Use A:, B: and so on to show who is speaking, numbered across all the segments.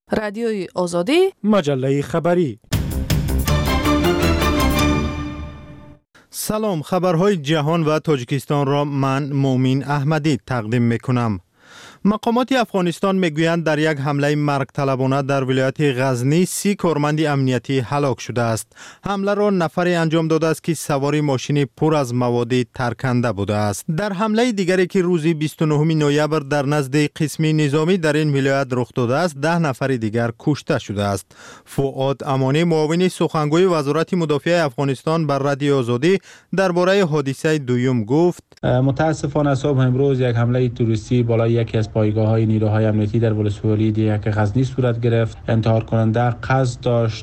A: رادیوی آزادی،
B: مجله خبری. سلام، خبرهای جهان و تاجیکستان را من مومین احمدی تقدیم میکنم. مقامات افغانستان میگویند در یک حمله مرگ طلبانه در ولایت غزنی 30 کارمند امنیتی هلاک شده است. حمله را نفری انجام داده است که سوار ماشین پر از مواد ترکنده بوده است. در حمله دیگری که روز 29 نوامبر در نزد قسم نظامی در این ولایت رخ داده است، 10 نفر دیگر کشته شده است. فؤاد امانی، معاون سخنگوی وزارت مدافع افغانستان بر رادیو آزادی درباره حادثه دوم گفت:
C: متاسفانه صبح امروز یک حمله توریستی بالای یکی از پایگاه‌های نیروهای امنیتی در ولسوالی یک غزنی صورت گرفت. انتحار کننده قصد داشت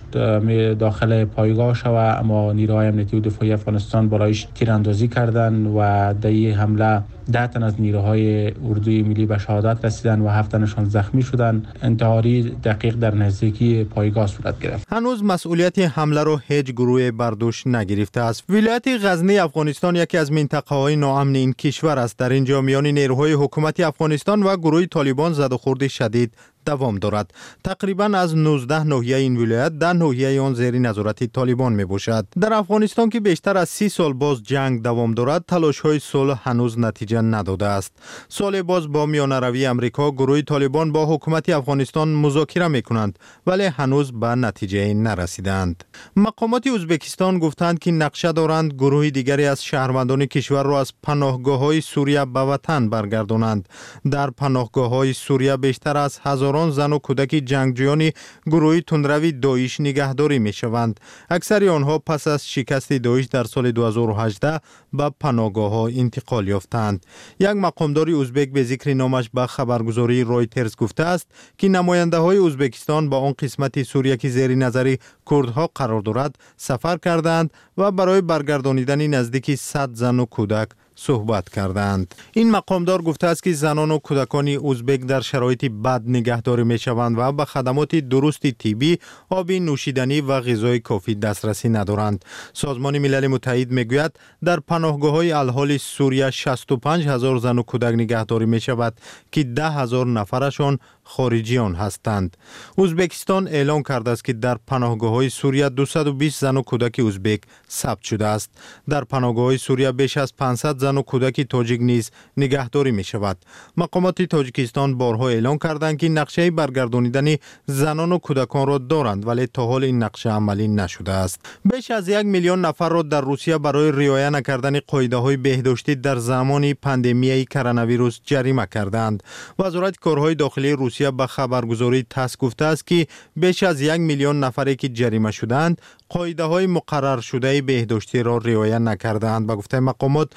C: داخل پایگاه شود، اما نیروهای امنیتی و دفاعی افغانستان بالایش تیراندازی کردند و در این حمله 10 تن از نیروهای اردوی ملی به شهادت رسیدند و 7 تنشان زخمی شدند. انتحاری دقیق در نزدیکی پایگاه صورت گرفت.
B: هنوز مسئولیت حمله را هیچ گروه بر دوش نگرفته است. ولایت غزنی افغانستان یکی از منطقه‌های ناامن این کشور است. در اینجا میان نیروهای حکومت افغانستان و گروه طالبان زد و خورد شدید دوام دارد. تقریباً از 19 ناحیه این ولایت 10 ناحیه آن زیر نظارت طالبان می باشد. در افغانستان که بیشتر از 30 سال باز جنگ دوام دارد، تلاش‌های صلح هنوز نتیجه نداده است. سال باز با میانروی امریکا گروه طالبان با حکومت افغانستان مذاکره می‌کنند، ولی هنوز به نتیجه نرسیدند. مقامات ازبکستان گفتند که نقشه دارند گروه دیگری از شهروندان کشور را از پناهگاه‌های سوریه به وطن برگردانند. در پناهگاه‌های سوریه بیشتر از هزاران زن و کودک جنگجویان گروه تندروی داعش نگهداری می‌شوند. اکثر آنها پس از شکست داعش در سال 2018 به پناهگاه‌ها انتقال یافتند. یک مقامدار ازبک به ذکر نامش به خبرگزاری رویترز گفته است که نماینده‌های ازبکستان با آن قسمت سوریه که زیر نظر کردها قرار دارد سفر کردند و برای برگردانیدن نزدیک 100 زن و کودک صحبت کردند. این مقامدار گفته است که زنان و کودکان ازبک در شرایط بد نگهداری می شوند و به خدمات درست طبی، آب نوشیدنی و غذای کافی دسترسی ندارند. سازمان ملل متحد می گوید در پناهگاه‌های الحال سوریه 65,000 زن و کودک نگهداری می شود که 10,000 نفرشان خارجیان هستند. ازبکستان اعلام کرده است که در پناهگاه‌های سوریه 220 زن و کودک ازبک ثبت شده است. در پناهگاه‌های سوریه بیش از 500 زن و کودک تاجیک نیز نگهداری می شود. مقامات تاجیکستان بارها اعلام کردند که نقشه برگردانیدن زنان و کودکان را دارند، ولی تا حال این نقشه عملی نشده است. بیش از 1 میلیون نفر را در روسیه برای رعایت نکردن قاعده‌های بهداشتی در زمان پاندمی کرونا ویروس جریمه کردند. وزارت کارهای داخلی روسیه به خبرگزاری تاس گفته است که بیش از 1 میلیون نفری که جریمه شدند قاعده‌های مقرر شده بهداشتی را رعایت نکردند. به گفته مقامات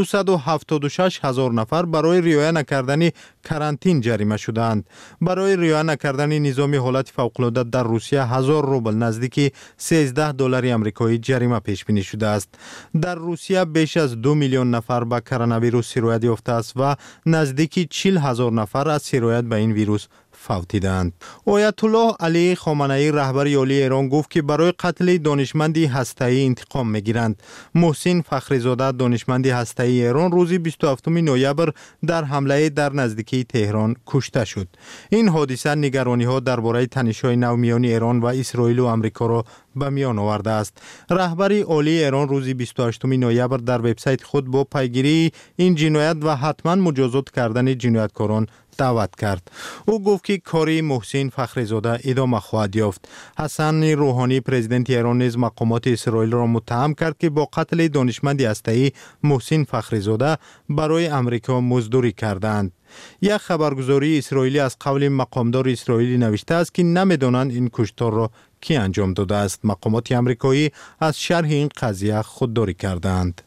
B: 976,000 نفر برای رعایت نکردن کرانتین جریمه شدند. برای رعایت نکردن نظام حالت فوق‌العاده در روسیه 1000 روبل نزدیک $13 آمریکایی جریمه پیش بینی شده است. در روسیه بیش از 2 میلیون نفر به کرونا ویروس سرایت یافته است و نزدیک 40,000 نفر از سرایت به این ویروس فوتیدند. آیت الله علی خامنه‌ای رهبر عالی ایران گفت که برای قتل دانشمندی هسته‌ای انتقام می‌گیرند. محسن فخریزاده دانشمند هسته‌ای ایران روز 27 نوامبر در حمله در نزدیکی تهران کشته شد. این حادثه نگرانی‌ها درباره تنش‌های نو میان ایران و اسرائیل و آمریکا را به میان آورده است. رهبر عالی ایران روز 28 نوامبر در وبسایت خود با پیگیری این جنایت و حتما مجازات کردن جنایتکاران دعوت کرد. او گفت که کاری محسن فخریزاده ادامه خواهد یافت. حسن روحانی پرزیدنت ایران نیز مقامات اسرائیل را متهم کرد که با قتل دانشمند هسته‌ای محسن فخریزاده برای آمریکا مزدوری کردند. یک خبرگزاری اسرائیلی از قول مقامدار اسرائیلی نوشته است که نمی‌دانند این کشتار را کی انجام داده است. مقامات آمریکایی از شرح این قضیه خودداری کردند.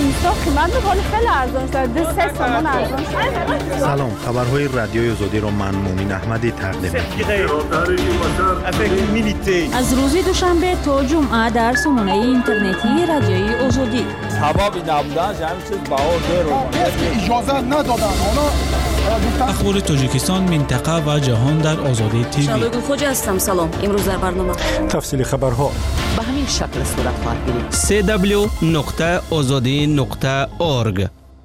B: سلام، خبرهای رادیوی آزادی را من مومین احمدی تقدیم می‌کنم.
D: از روز دوشنبه تا جمعه در سامانه اینترنتی رادیوی آزادی.
E: اجازه ندادن.
F: اخبار تاجیکستان، منطقه و جهان در آزادی تیوی.
D: شالوی خوجا هستم. سلام. امروز در برنامه
B: تفصیل خبرها
D: به همین شکل صورت خواهد گرفت.
G: www.azadi.org.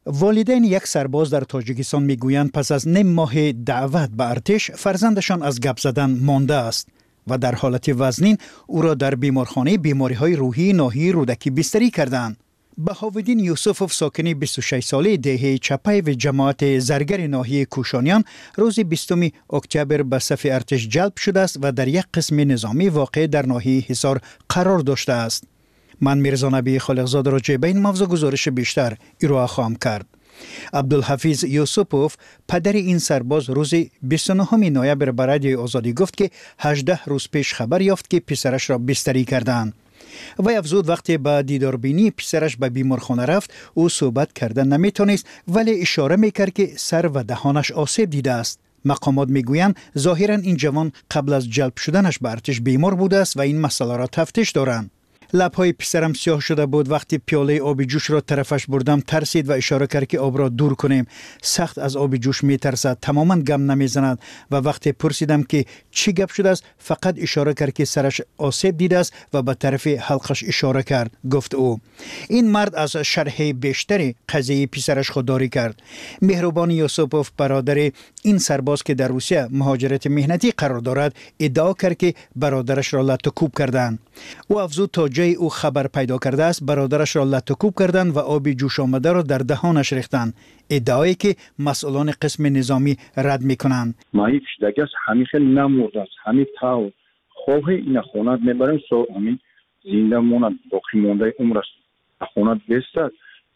A: والدین یک سرباز در تاجیکستان میگویند پس از نیم ماه دعوت به ارتش فرزندشان از گپ زدن مانده است و در حالت وزنین او را در بیمارخانه بیماری‌های روحی ناحیه رودکی بستری کردند. بهاودین یوسفوف ساکن 26 ساله دهه چپای و جماعت زرگر ناحیه کوشانیان روز 20 اکتبر به صف ارتش جلب شده است و در یک قسم نظامی واقع در ناحیه حصار قرار داشته است. من میرزا نبی خالقزاده را به این موضوع گزارش بیشتر ارائه خواهم کرد. عبدالحفیظ یوسفوف پدر این سرباز روز 29 نوامبر به رادیوی آزادی گفت که 18 روز پیش خبر یافت که پسرش را بستری کردند. و افزود وقتی به دیداربینی پسرش به بیمارخانه رفت او صحبت کردن نمیتونست ولی اشاره میکرد که سر و دهانش آسیب دیده است. مقامات میگویند ظاهرا این جوان قبل از جلب شدنش به ارتش بیمار بوده است و این مسئله را تفتیش دارند. لبهای پسرم سیاه شده بود. وقتی پیاله آب جوش را طرفش بردم ترسید و اشاره کرد که آب را دور کنیم. سخت از آب جوش میترسد، تماما گم نمیزند و وقتی پرسیدم که چی گپ شده است فقط اشاره کرد که سرش آسیب دیده است و به طرف حلقش اشاره کرد، گفت او. این مرد از شرح بیشتر قضیه پسرش خودداری کرد. مهربان یوسفوف برادر این سرباز که در روسیه مهاجرت مهنتی قرار دارد ادعا کرد که برادرش را لطوکوب کردند. او افزود تا جای او خبر پیدا کرده است برادرش را لطوکوب کردند و آب جوش آمده را در دهانش ریختند، ادعایی که مسئولان قسم نظامی رد میکنند.
G: مایی کشیدگی است، همین خیلی نمورده است، همین تاو خواه این خونت میبریم سو همین زنده مونت باقی مونده عمر است خونت بستد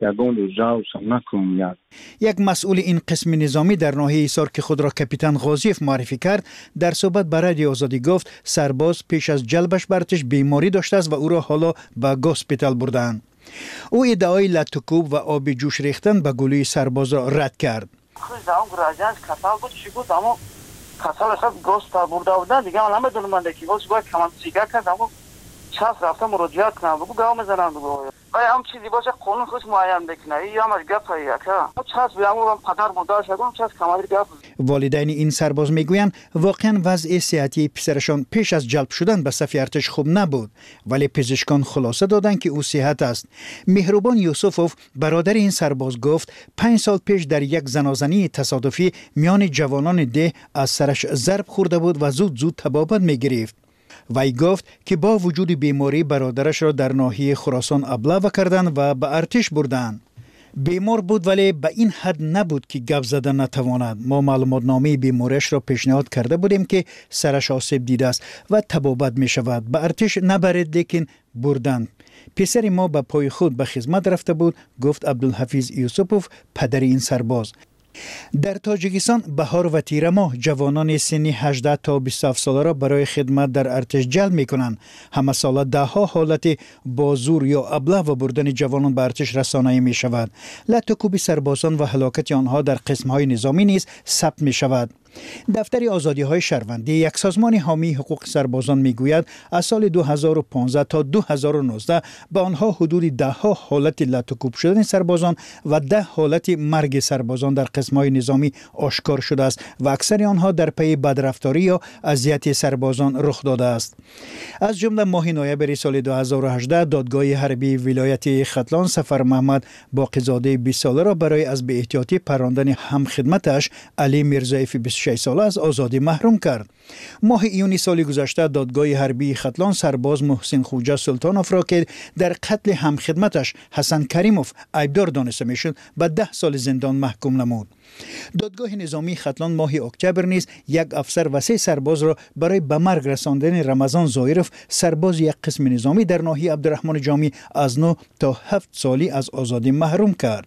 A: یک مسئول این قسم نظامی در ناحیه حصار که خود را کاپیتان غازیف معرفی کرد در صحبت با رادیوی آزادی گفت سرباز پیش از جلبش به ارتش بیماری داشته است و او را حالا به گوسپیتال بردند. او ادعای لطوکوب و آب جوش ریختن به گلوی سرباز را رد کرد.
H: چاس رفتم مراجعت کنم بگو گاو میزنم بگو هم چیزی باشه قانون خودش معین بکنه یا مش گپ که چاس بیامو پدر مدار شدم چاس کمادر گپ.
A: والدین این سرباز میگویند واقعا وضع صحتی پسرشان پیش از جلب شدن به صف ارتش خوب نبود ولی پزشکان خلاصه دادند که او صحت است. مهربان یوسفوف برادر این سرباز گفت 5 سال پیش در یک زنازنی تصادفی میان جوانان ده از سرش ضرب خورده بود و زود تبابت میگرفت. وی گفت که با وجود بیماری برادرش را در ناحیه خراسان ابلاغ کردند و به ارتش بردند. بیمار بود ولی به این حد نبود که گپ زدن نتواند. ما معلومات نامه بیماریش را پیشنهاد کرده بودیم که سرش آسیب دیده است و تبابت می شود. به ارتش نبرید لیکن بردند. پسر ما به پای خود به خدمت رفته بود، گفت عبدالحفیظ یوسفوف پدر این سرباز. در تاجیکستان بهار و تیر ماه جوانان سنی 18 تا 27 ساله را برای خدمت در ارتش جلب می‌کنند. همه ساله ده ها حالت با زور یا ابله و بردن جوانان به ارتش رسانه‌ای می‌شود. لطوکوب سربازان و هلاکت آنها در قسم‌های نظامی نیز ثبت می‌شود. دفتر آزادی‌های شهروندی یک سازمان حامی حقوق سربازان میگوید از سال 2015 تا 2019 به آنها حدود 10 حالت لطوکوب شدن سربازان و 10 حالت مرگ سربازان در قسم‌های نظامی آشکار شده است و اکثر آنها در پی بدرفتاری یا اذیت سربازان رخ داده است. از جمله ماه نوامبر سال 2018 دادگاه حربی ولایت ختلان سفر محمد باقی‌زاده 20 ساله را برای از بی‌احتیاطی پراندن همخدمتش علی میرزایف 26 ساله از آزادی محروم کرد. ماه ایونی سال گذشته دادگاه حربی ختلان سرباز محسن خوجا سلطانوف را که در قتل همخدمتش حسن کریموف ایبدار دانسته میشد به 10 سال زندان محکوم نمود. دادگاه نظامی ختلان ماه اکتبر نیز یک افسر و 3 سرباز را برای به مرگ رساندن رمضان زایرف سرباز یک قسم نظامی در ناحیه عبدالرحمن جامی از 9 تا 7 سالی از آزادی محروم کرد.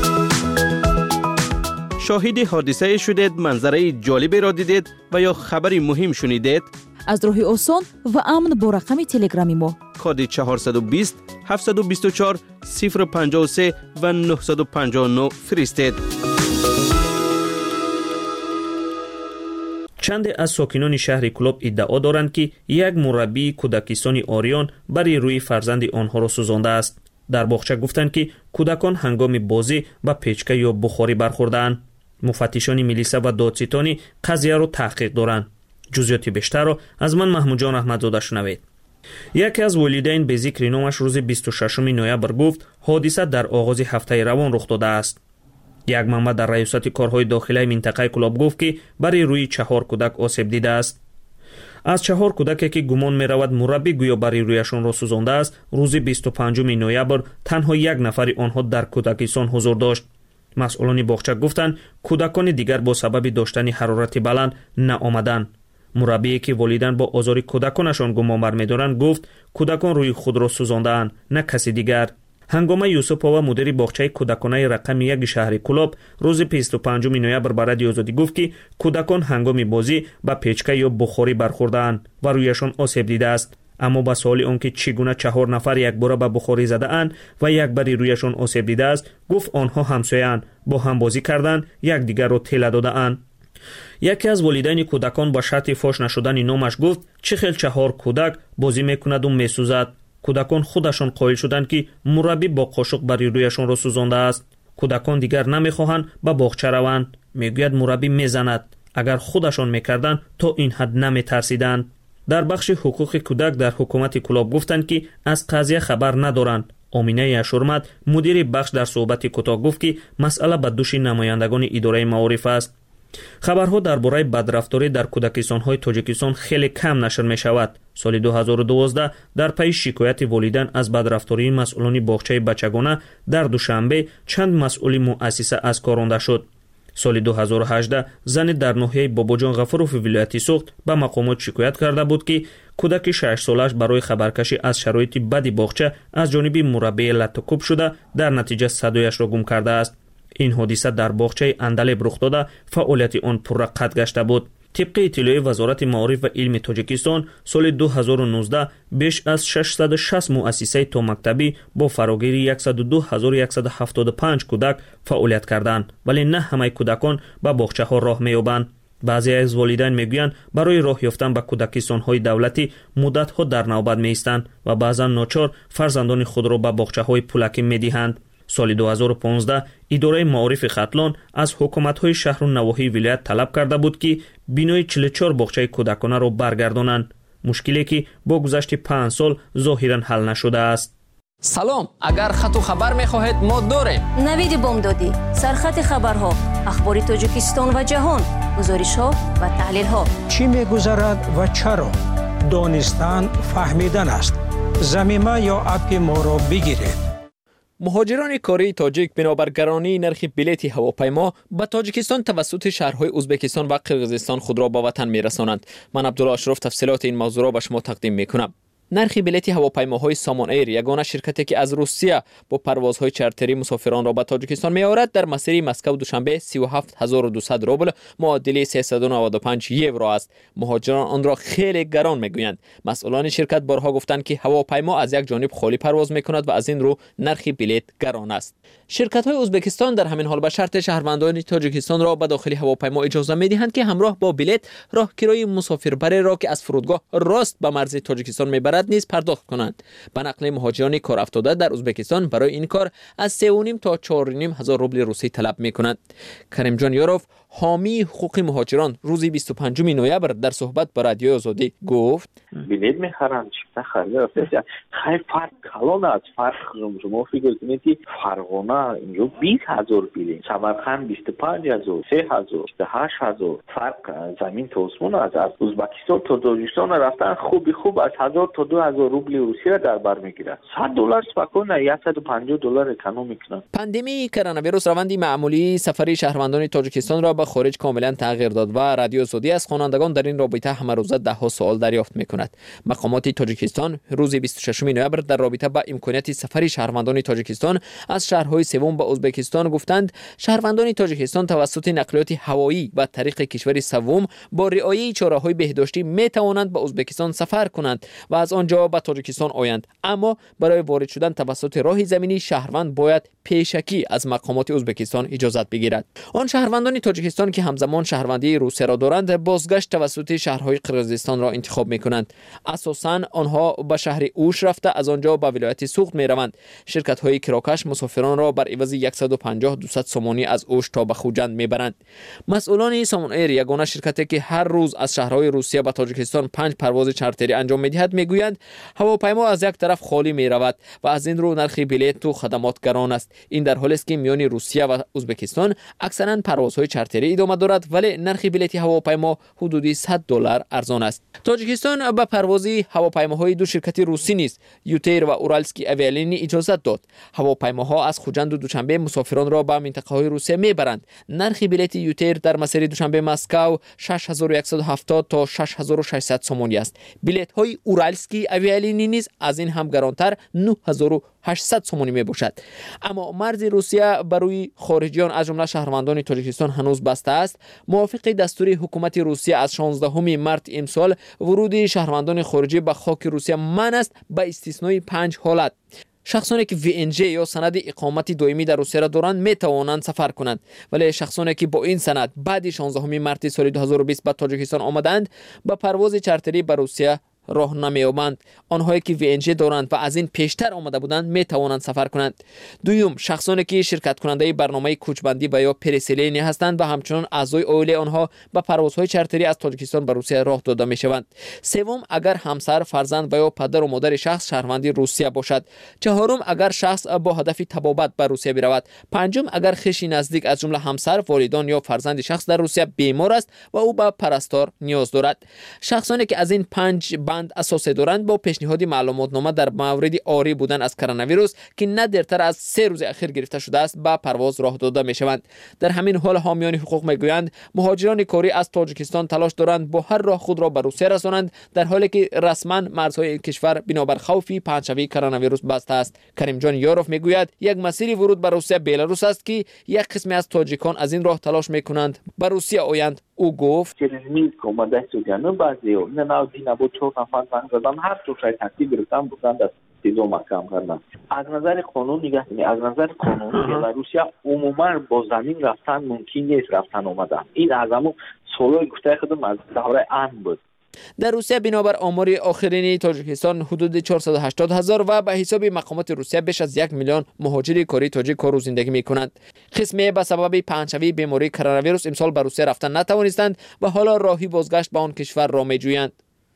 I: شاهد حادثه شدید، منظره جالبی را دیدید و یا خبری مهم شنیدید؟
D: از راه آسان و امن با رقم تلگرامی ما
I: کد 420 724 053 و 959 فرستید.
J: چند از ساکنان شهر کلوب ادعا دارند که یک مربی کودکستان آریان برای روی فرزند آنها را سوزانده است. در باغچه گفتند که کودکان هنگام بازی با پیچکه یا بخاری برخوردند. مفتشان میلیسا و دادستانی قضیه را تحقیق دارند. جزئیات بیشتر را از من محمود جان احمدزاده شنوید. یکی از والدین به ذکر نامش روز 26 نوامبر گفت حادثه در آغاز هفته روان رخ داده است. یک منبع در ریاست کارهای داخلی منطقه کلاب گفت که برای روی 4 کودک آسیب دیده است. از 4 کودکی که گمان می رود مربی گویا برای رویشان را سوزانده است، روز 25 نوامبر تنها 1 نفر آنها در کودکستان حضور داشت. مسئولان باغچه گفتند کودکان دیگر با سبب داشتن حرارت بلند نآمدند. مربی که والدین با آزار کودکانشان گمان می‌دارند گفت کودکان روی خود را سوزانده‌اند، نه کسی دیگر. هنگامه یوسف‌آوا مدیر باغچه کودکانه رقم 1 شهر کلاب روز 25 نوامبر به رادیو آزادی گفت که کودکان هنگام بازی به پیچکه یا بخاری برخورده‌اند و رویشان آسیب دیده است. اما با سوال آنکه چگونه 4 نفر یک بار به بخاری زده اند و یک باری رویشان آسیب دیده است، گفت آنها همسایه‌اند، با هم بازی کردند، یک دیگر را تله داده اند. یکی از والدین کودکان با شرط فاش نشدن نامش گفت چه خیل 4 کودک بازی میکند و میسوزد. کودکان خودشان قائل شدند که مربی با قاشق بر رویشان را سوزانده است. کودکان دیگر نمیخواهند به باغچه روند. میگوید مربی میزند. اگر خودشان میکردند تا این حد نمیترسیدند. در بخش حقوق کودک در حکومت کلاب گفتند که از قضیه خبر ندارند. آمینه اشورمد مدیر بخش در صحبت کوتاه گفت که مسئله به دوش نمایندگان اداره معارف است. خبرها درباره بدرفتاری در کودکستان‌های تاجیکستان خیلی کم نشر می‌شود. سال 2012 در پی شکایت والدین از بدرفتاری مسئولان باغچه بچگانه در دوشنبه چند مسئول مؤسسه از کار رانده شد. سال 2018 زن در ناحیه باباجان غفوروف ولایت سوخت به مقامات شکایت کرده بود که کودک 6 سالش برای خبرکشی از شرایط بد باغچه از جانب مربی لطکوب شده در نتیجه صدایش را گم کرده است. این حادثه در باغچه اندلب رخ داده فعالیت آن پررقت گشته بود. طبق اطلاع وزارت معارف و علم تاجیکستان سال 2019 بیش از 660 مؤسسه تا مکتبی با فراگیری 102175 کودک فعالیت کردند، ولی نه همه کودکان به باغچه ها راه می‌یابند. بعضی از والدین میگویند برای راه یافتن به کودکستان های دولتی مدت ها در نوبت می‌ایستند و بعضا ناچار فرزندان خود را به باغچه های پولکی می‌دهند. سال 2015 اداره معارف ختلان از حکومت‌های شهر و نواحی ولایت طلب کرده بود که بینای 44 باغچه کودکانه را برگردانند. مشکلی که با گذشت 5 سال ظاهراً حل نشده است.
K: سلام، اگر خط و خبر می‌خواهید ما داریم.
L: نوید بامدادی، سرخط خبرها، اخبار تاجیکستان و جهان، گزارش‌ها و تحلیل‌ها.
M: چی می‌گذرد و چرا؟ دانستن فهمیدن است. ضمیمه یا اپ ما را بگیرید.
K: مهاجران کاری تاجیک بنابر گرانی نرخ بلیط هواپیما به تاجیکستان توسط شهرهای ازبکستان و قرقیزستان خود را به وطن می‌رسانند. من عبدالله اشرف تفصیلات این موضوع را به شما تقدیم می‌کنم. نرخ بلیط هواپیماهای سامان ایر، یگانه شرکتی که از روسیه با پروازهای چارتری مسافران را به تاجیکستان می‌آورد، در مسیر مسکو دوشنبه 37200 روبل معادل 395 یورو است. مهاجران آن را خیلی گران می‌گویند. مسئولان شرکت بارها گفتند که هواپیما از یک جانب خالی پرواز می‌کند و از این رو نرخ بلیط گران است. شرکت‌های ازبکستان در همین حال به شرط شهروندان تاجیکستان را به داخل هواپیما اجازه می‌دهند که همراه با بلیط راهکرای مسافربری را که از فرودگاه راست به مرز تاجیکستان می‌برد نیز پرداخت کنند. به نقل مهاجران کار افتاده در ازبکستان برای این کار از 3.5 تا 4.5 هزار روبل روسی طلب می‌کنند. کریم جان یاروف، حامی حقوق مهاجران، روز 25 نوامبر در صحبت با رادیو آزادی گفت:
N: بلیط می‌خرند چه خرید خیلی فرق کلان است. فرق شما فکر کنید که فرغانه اینجا 20000 بلیط، سمرقند 25000، 3000، 28000 فرق زمین تا آسمان است. از ازبکستان تا تاجیکستان رفتن خوب از 1000 تا 2000 روبل روسی را در بر میگیرد. $100 سپکونه، $150 اکونومی کنند.
K: پاندمی کرونا ویروس روند معمولی سفری شهروندان تاجیکستان را به خارج کاملا تغییر داد و رادیو آزادی از خوانندگان در این رابطه همه روزه ده سوال دریافت میکند. مقامات تاجیکستان روز 26 نوامبر در رابطه با امکانیت سفری شهروندان تاجیکستان از شهرهای سوم به ازبکستان گفتند شهروندان تاجیکستان توسط نقلیات هوایی و طریق کشور سوم با رعایت چاره‌های بهداشتی می توانند به ازبکستان سفر کنند و از آنجا به تاجیکستان آیند، اما برای وارد شدن توسط راه زمینی شهروند باید پیشکی از مقامات ازبکستان اجازت بگیرد. آن شهروندان تاجیکستان که همزمان شهروندی روسیه را دارند بازگشت توسط شهرهای قرقیزستان را انتخاب می‌کنند. اساساً آنها آنها به شهر اوش رفته از آنجا به ولایت سوخت می روند. شرکت های کراکش مسافران را بر عوض 150-200 سومانی از اوش تا به خوجند می برند. مسئولان سامان ایر، یگانه شرکتی که هر روز از شهرهای روسیه به تاجیکستان 5 پرواز چارتری انجام می دهد، می گویند هواپیما از یک طرف خالی می رود و از این رو نرخ بلیط و خدمات گران است. این در حالی است که میان روسیه و ازبکستان اکثرا پروازهای چارتری ادامه دارد، ولی نرخ بلیط هواپیما حدود $100 ارزان است. تاجیکستان به پرواز هواپیماهای دو شرکت روسی نیز یوتیر و اورالسکی اویالینی اجازه داد. هواپیماها از خوجند و دوشنبه مسافران را به منطقه‌های روسیه میبرند. نرخ بلیط یوتیر در مسیر دوشنبه مسکو 6170 تا 6600 سومانی است. بلیط‌های اورالسکی اویالینی نیز از این هم گرانتر 9800 سومانی میباشد. اما مرز روسیه برای خارجیان از جمله شهروندان تاجیکستان هنوز بسته است. موافق دستور حکومت روسیه از 16 مارس امسال ورود شهروندان خارجی به خاک روسیه منع است به استثنای 5 حالت. شخصانی که VNG یا سند اقامت دائمی در روسیه را دارند می توانند سفر کنند، ولی شخصانی که با این سند بعد 16 مارس سال 2020 به تاجیکستان آمدند به پرواز چارتری به روسیه راه نمی‌یابند. آنهایی که VNG دارند و از این پیشتر آمده بودند می توانند سفر کنند. دوم، شخصانی که شرکت کننده برنامه کوچبندی و یا پرسیلینی هستند و همچنان اعضای عائله آنها به پروازهای چارتری از تاجیکستان به روسیه راه داده می‌شوند. سوم، اگر همسر، فرزند و یا پدر و مادر شخص شهروندی روسیه باشد. چهارم، اگر شخص با هدف تبابت به روسیه برود. پنجم، اگر خویشی نزدیک از جمله همسر، والدان یا فرزند شخص در روسیه بیمار است و او به پرستار نیاز دارد. شخصانی که از این 5 بند اساسی دارند با پیشنهاد معلوماتنامه در مورد آری بودن از کرونا ویروس که نه دیرتر از 3 روز اخیر گرفته شده است به پرواز راه داده می شوند. در همین حال حامیان حقوق میگویند مهاجران کاری از تاجیکستان تلاش دارند با هر راه خود را به روسیه رسانند، در حالی که رسما مرزهای این کشور بنابر خوف پنجشنبه کرونا ویروس بسته است. کریم جان یاروف میگوید یک مسیر ورود به روسیه بیلاروس است که یک قسمی از تاجیکان از این راه تلاش میکنند به روسیه آیند. او گفت
N: через Минск اومده سودیانو بعضی نه ناودی نبود 4 نفر زنگ زدن هر طور شاید تکلیف گرفتن بودن در سیزو محکم کردن. از نظر قانون نگاه کنید، از نظر قانونی بلاروسیا عموما با زمین رفتن ممکن نیست رفتن آمدن. این از همون سالهای گفته خودم از دوره امن بود.
K: در روسیه بنابر آمار آخرین تاجیکستان حدود 480,000 و به حساب مقامات روسیه بیش از 1 میلیون مهاجر کاری تاجیک کار و زندگی میکنند. قسمی به سبب پنجشنبه بیماری کرونا ویروس امسال به روسیه رفتن نتوانستند و حالا راهی بازگشت به آن کشور را میجویند.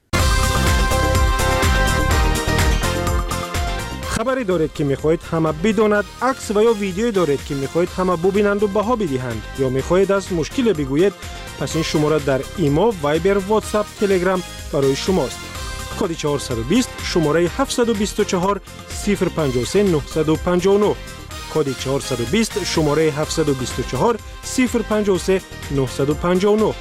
M: خبری دارید که میخواهید همه بداند، عکس و یا ویدیویی دارید که میخواهید همه ببینند و بها بدهند، یا میخواهید از مشکل بگویید، پس این شماره در ایما، وایبر، واتساپ، تلگرام برای شماست. کد 420 شماره 724 053 959. کد 420 شماره 724 053 959.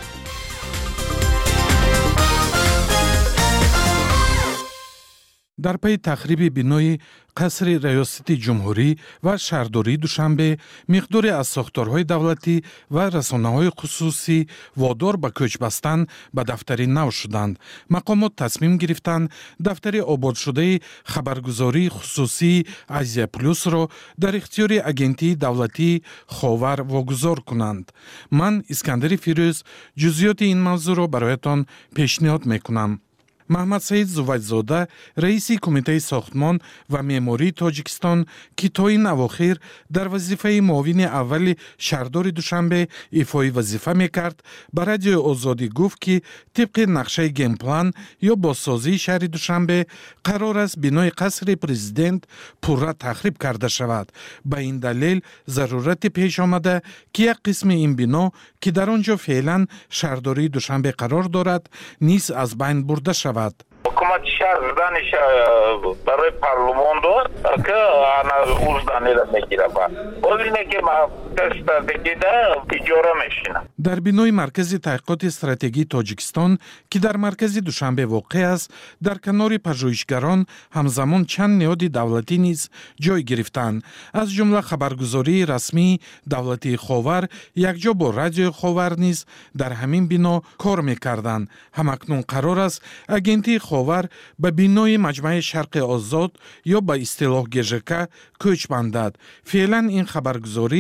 O: در پی تخریب بنای قصر ریاست جمهوری و شهرداری دوشنبه، مقداری از ساختارهای دولتی و رسانه‌های خصوصی وادار به کوچ بستن به دفتری نو شدند. مقامات تصمیم گرفتند دفتری آباد شده خبرگزاری خصوصی آسیا پلوس را در اختیار اگنتی دولتی خاور واگذار کنند. من اسکندر فیروز جزئیات این موضوع را برایتان پیشنهاد میکنم. محمد سعید زویدزاده رئیس کمیته ساختمان و معماری تاجیکستان که تا این اواخر در وظیفه معاون اول شهردار دوشنبه ایفای وظیفه میکرد، به رادیو آزادی گفت که طبق نقشه گیم پلان یا بازسازی شهر دوشنبه قرار است بنای قصر پرزیدنت پورا تخریب کرده شود. به این دلیل ضرورت پیش آمده که یک قسم این بنا که در آنجا فعلا شهرداری دوشنبه قرار دارد نیز از بین برده شود.
P: حکومت شهر زدنش برای پارلمان داد که آن اوزدانی را میگیره باز اینه که تست دیگه اجاره میشینه.
O: در بنای مرکز تحقیقات استراتژی تاجیکستان که در مرکز دوشنبه واقع است، در کنار پژوهشگران همزمان چند نهاد دولتی نیز جای گرفتند، از جمله خبرگزاری رسمی دولتی خاور یکجا با رادیو خاور نیز در همین بنا کار میکردند. همکنون قرار است اگنتی خاور به بنای مجمع شرق آزاد یا به اصطلاح گژک کوچ بندد. فعلا این خبرگزاری در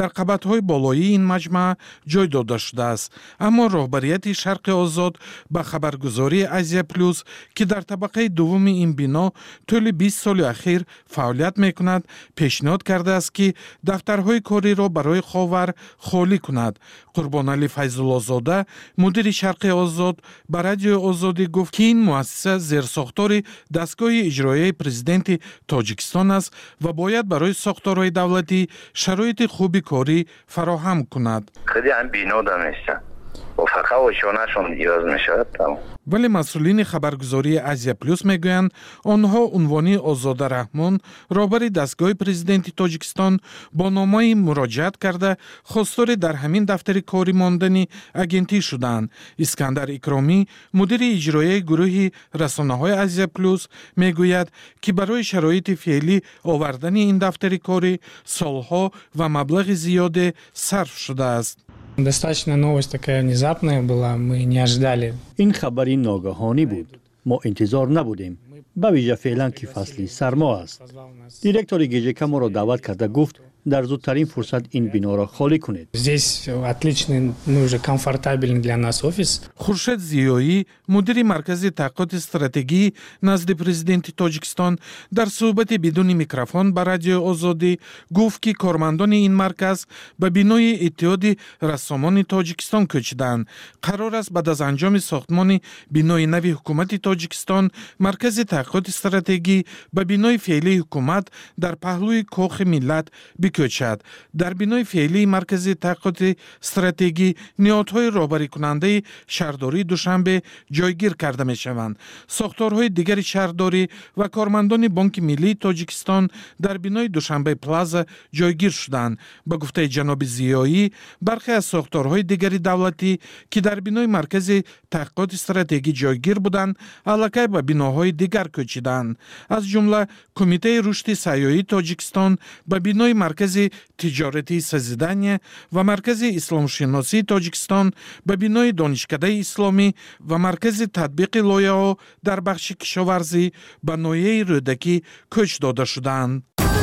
O: در قبطهای بالایی این مجمع جای داده شده است. اما راهبریت شرق آزاد به خبرگزاری آزیا پلوس که در طبقه دوم این بنا طول 20 سال اخیر فعالیت میکند پیشنهاد کرده است که دفترهای کاری را برای خاور خالی کند. قربانعلی فیض‌الله زاده مدیر شرق آزاد به رادیو آزادی گفت که این مؤسسه زیر ساختار دستگاه اجرایی پرزیدنت تاجیکستان است و باید برای ساختارهای دولتی شرایط خوبی کاری فراهم کند.
Q: خیلی هم بینادم نیستن و فقط وشانهشون نیاز میشود.
O: ولی مسئولین خبرگزاری آزیا پلوس میگویند آنها عنوانی آزاده رحمان رهبر دستگاه پرزیدنت تاجیکستان با نامه مراجعت کرده خواستار در همین دفتر کاری ماندنی اگنتی شدند. اسکندر اکرامی مدیر اجرایی گروه رسانه‌های آزیا پلوس میگوید که برای شرایط فعلی آوردن این دفتر کاری سالها و مبلغ زیاد صرف شده است.
R: Достаточно новость такая внезапная была, мы не ожидали.
S: این خبری ناگهانی بود. ما انتظار نبودیم. به ویژه فعلا که فصل سرما است. دیرکتور گیجک ما را دعوت کرده گفت در زودترین فرصت این بنا را خالی کنید.
R: Здесь отличный, ну уже комфортабельный для нас офис.
O: خورشید زیایی مدیر مرکز تحقیقات استراتژی نزد پرزیدنت تاجیکستان در صحبت بدون میکروفون با رادیو آزادی گفت که کارمندان این مرکز به بنای اتحاد رسامان تاجیکستان کوچیدند. قرار است بعد از انجام ساختمان بنای نوی حکومت تاجیکستان مرکز تحقیقات استراتژی به بنای فعلی حکومت در پهلوی کاخ ملت بکوچد. در بنای فعلی مرکز تحقیقات استراتژی نهادهای راهبری کننده شهرداری دوشنبه جایگیر کرده می شوند. ساختارهای دیگر شهرداری و کارمندان بانک ملی تاجیکستان در بنای دوشنبه پلازا جایگیر شدند. به گفته جناب زیایی برخی از ساختارهای دیگر دولتی که در بنای مرکز تحقیقات استراتژی جایگیر بودند الکی به بناهای دیگر کوچیدند. از جمله کمیته رشد سیاحی تاجیکستان به بنای مرکز تجارتی سازیدنی و مرکز اسلام شناسی تاجیکستان به بنای دانشکده اسلامی و مرکز تطبیق لایحه‌ها در بخش کشاورزی به ناحیه رودکی کوچ داده شدند.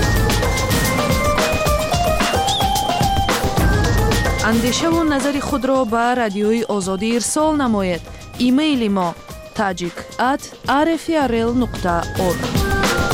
T: اندیشه و نظر خود را به رادیوی آزادی ارسال نمایید. ایمیل ما tajik@rfrl.org.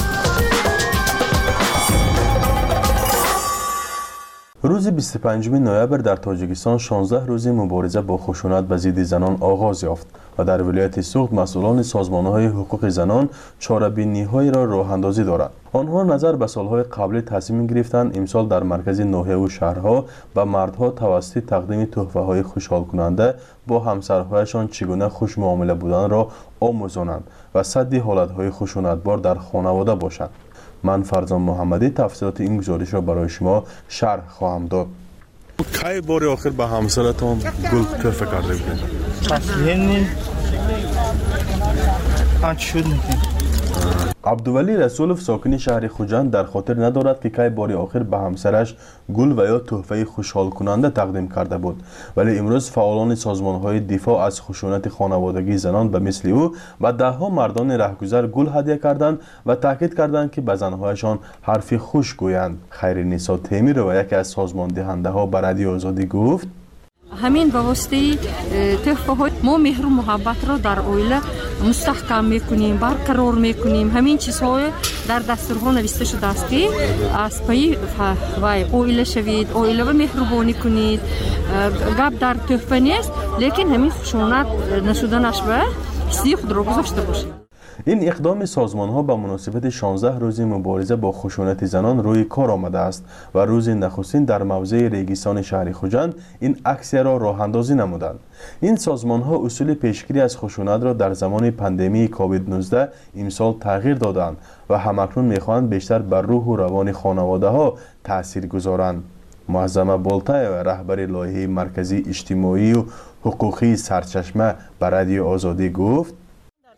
U: روز 25 نوامبر در تاجیکستان 16 روز مبارزه با خشونت به ضد زنان آغاز یافت و در ولایت سوخت مسئولان سازمان‌های حقوق زنان چاره‌بینی‌هایی را راه‌اندازی دارند. آنها نظر به سالهای قبل تصمیم گرفتند امسال در مرکز ناحیه و شهرها به مردها توسط تقدیم تحفه‌های خوشحال کننده با همسرهایشان چگونه خوش معامله بودن را آموزانند و سد حالت‌های خشونتبار در خانواده باشند. من فرزان محمدی تفصیلات این گزارش را برای شما شرح خواهم داد.
V: کی بار آخر به همسرتان گل تحفه کرده بودید؟
U: عبدولی رسولوف ساکن شهر خوجند در خاطر ندارد که کی بار آخر به همسرش گل و یا تحفه خوشحال کننده تقدیم کرده بود، ولی امروز فعالان سازمان‌های دفاع از خشونت خانوادگی زنان به مثل او و ده‌ها مردان رهگذر گل هدیه کردند و تاکید کردند که به زن‌هایشان حرف خوش گویند. خیرنسا تیمیر و یکی از سازمان دهنده‌ها به رادیو آزادی گفت
W: همین به واسطه تحفه های ما مهر و محبت را در عائله مستحکم میکنیم، برقرار میکنیم. همین چیزهای در دستورها نوشته شده است که از پای عائله شوید، عائله به مهربانی کنید. گپ در تحفه نیست، لیکن همین خشونت نشدنش به حسی خود را گذاشته باشید.
U: این اقدام سازمان‌ها به مناسبت 16 روز مبارزه با خشونت زنان روی کار آمده است و روز نخستین در موضع ریگستان شهر خوجند این اکسیه را راه اندازی نمودند. این سازمان‌ها اصول پیشگیری از خشونت را در زمان پاندمی کووید 19 امسال تغییر دادند و همکنون می‌خواهند بیشتر بر روح و روان خانواده‌ها تأثیر گذارند. معظمه بولتای و رهبر لایحه مرکزی اجتماعی و حقوقی سرچشمه به رادیو آزادی گفت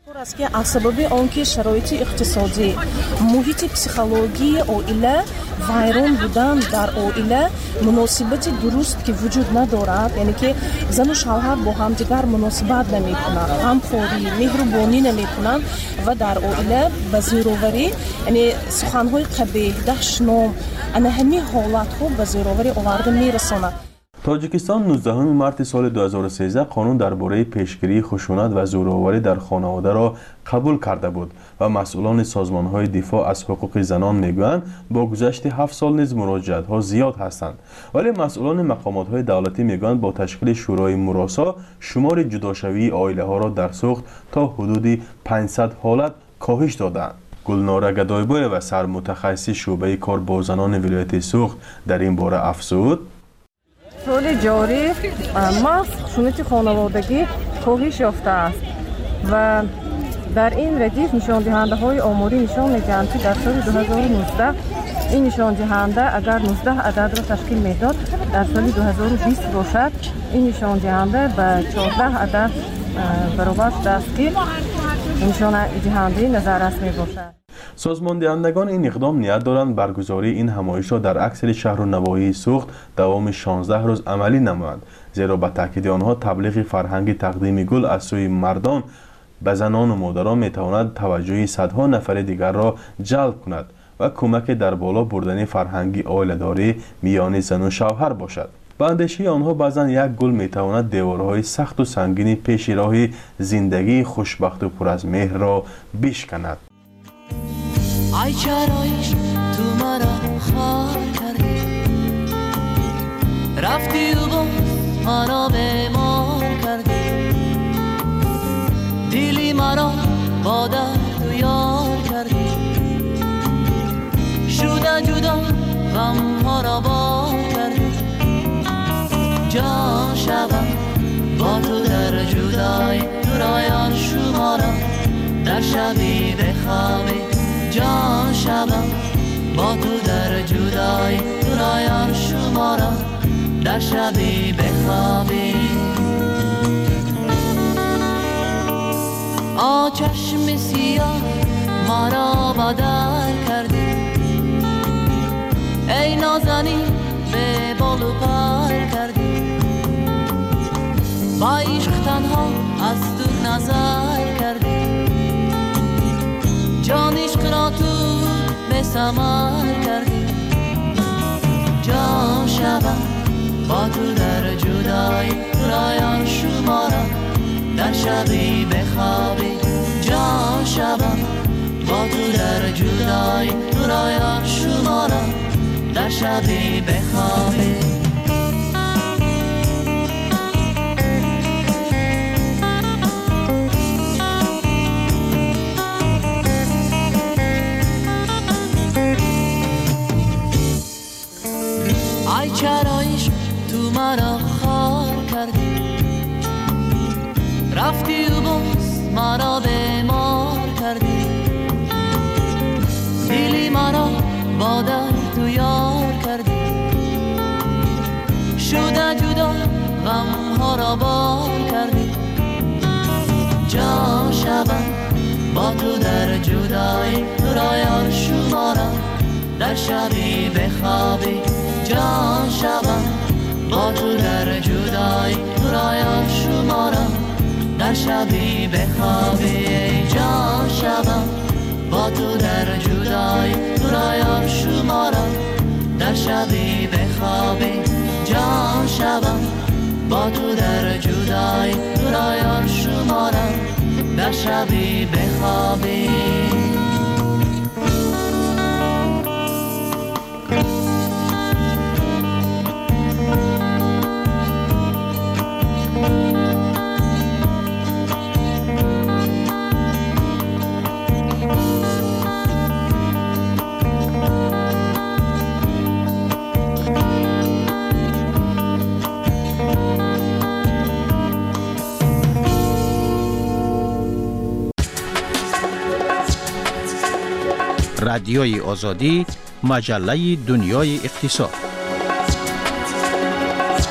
C: است که از سبب آنکه شرایط اقتصادی، محیط پسیخولوژی عائله، ویران بودن در عائله، مناسبت درست که وجود ندارد، یعنی که زن و شوهر با همدیگر مناسبت نمی‌کنند، غمخوری، مهربانی نمی‌کنند و در عائله به زیروری، یعنی سخن‌های قبیح، دشنام، همین حالت‌ها به زیروری آورده می‌رساند.
U: تاجیکستان 19 مارس سال 2013 قانون درباره پیشگیری خشونت و زورآوری در خانواده را قبول کرده بود و مسئولان سازمان‌های دفاع از حقوق زنان میگویند با گذشت 7 سال نیز مراجعت‌ها زیاد هستند، ولی مسئولان مقامات‌های دولتی میگویند با تشکیل شورای مراسا شمار جداشوی عائله‌ها را در سوخت تا حدود 500 حالت کاهش دادند. گلناره گدایبای و سرمتخصص شعبه کار با زنان ولایت سوخت در این باره افزود:
W: سال جاری خشونت خانوادگی کاهش یافته است و در این ردیف نشان دهنده های آماری نشان می‌دهند که در سال 2019 این نشان دهنده اگر 19 عدد را تشکیل میداد، در سال 2020 باشد این نشان دهنده به 14 عدد برابر شده است که نشان دهنده نظررس میباشد.
U: سازمان دهندگان این اقدام نیت دارند برگزاری این همایش را در اکثر شهر و نواحی سوخت دوام 16 روز عملی نمایند، زیرا به تاکید آنها تبلیغ فرهنگ تقدیم گل از سوی مردان به زنان و مادران میتواند توجه صدها نفر دیگر را جلب کند و کمک در بالا بردن فرهنگ عائله‌داری میان زن و شوهر باشد. به اندیشه آنها بعضا یک گل میتواند دیوارهای سخت و سنگین پیش راه زندگی خوشبخت و پر از مهر را بشکند.
E: ای چرایش تو مرا خار کردی، رفتی و با مرا بیمار کردی، دلی مرا با درد و یار کردی، شده جدا غم ها را بار کردی، جان شبم با تو در جدای تو را یار شمارم، در شبی بخوابی جان شبم با تو در جدای تو را یار شمارم، در شبی بخوابی. چشم سیاه مرا بدل کردی، ای نازنین به بال و پر کردی، با عشق تنها از دور نظر کردی، جان عشق را تو به ثمر کردی، جان شبم با تو در جدای تو را یار شمارم، در شبی بخوابی جان شبم با تو در جدای تو را یار شمارم، در شبی بخوابی. ای چرایش تو مرا خار کردی، رفتی و باز مرا بیمار کردی، دلی مرا با درد تو یار کردی، شده جدا غم ها را بار کردی، جان شبم با تو در جدای تو را یار شمارم، در شبی بخوابی جان شبم با تو در جدای تو را یار شمارم، در شبی بخوابی جان شبم با تو در جدای تو را یار شمارم، در شبی بخوابی جان شبم با تو در جدای تو را یار شمارم، در شبی بخوابی.
F: رادیوی آزادی، مجله دنیای اقتصاد.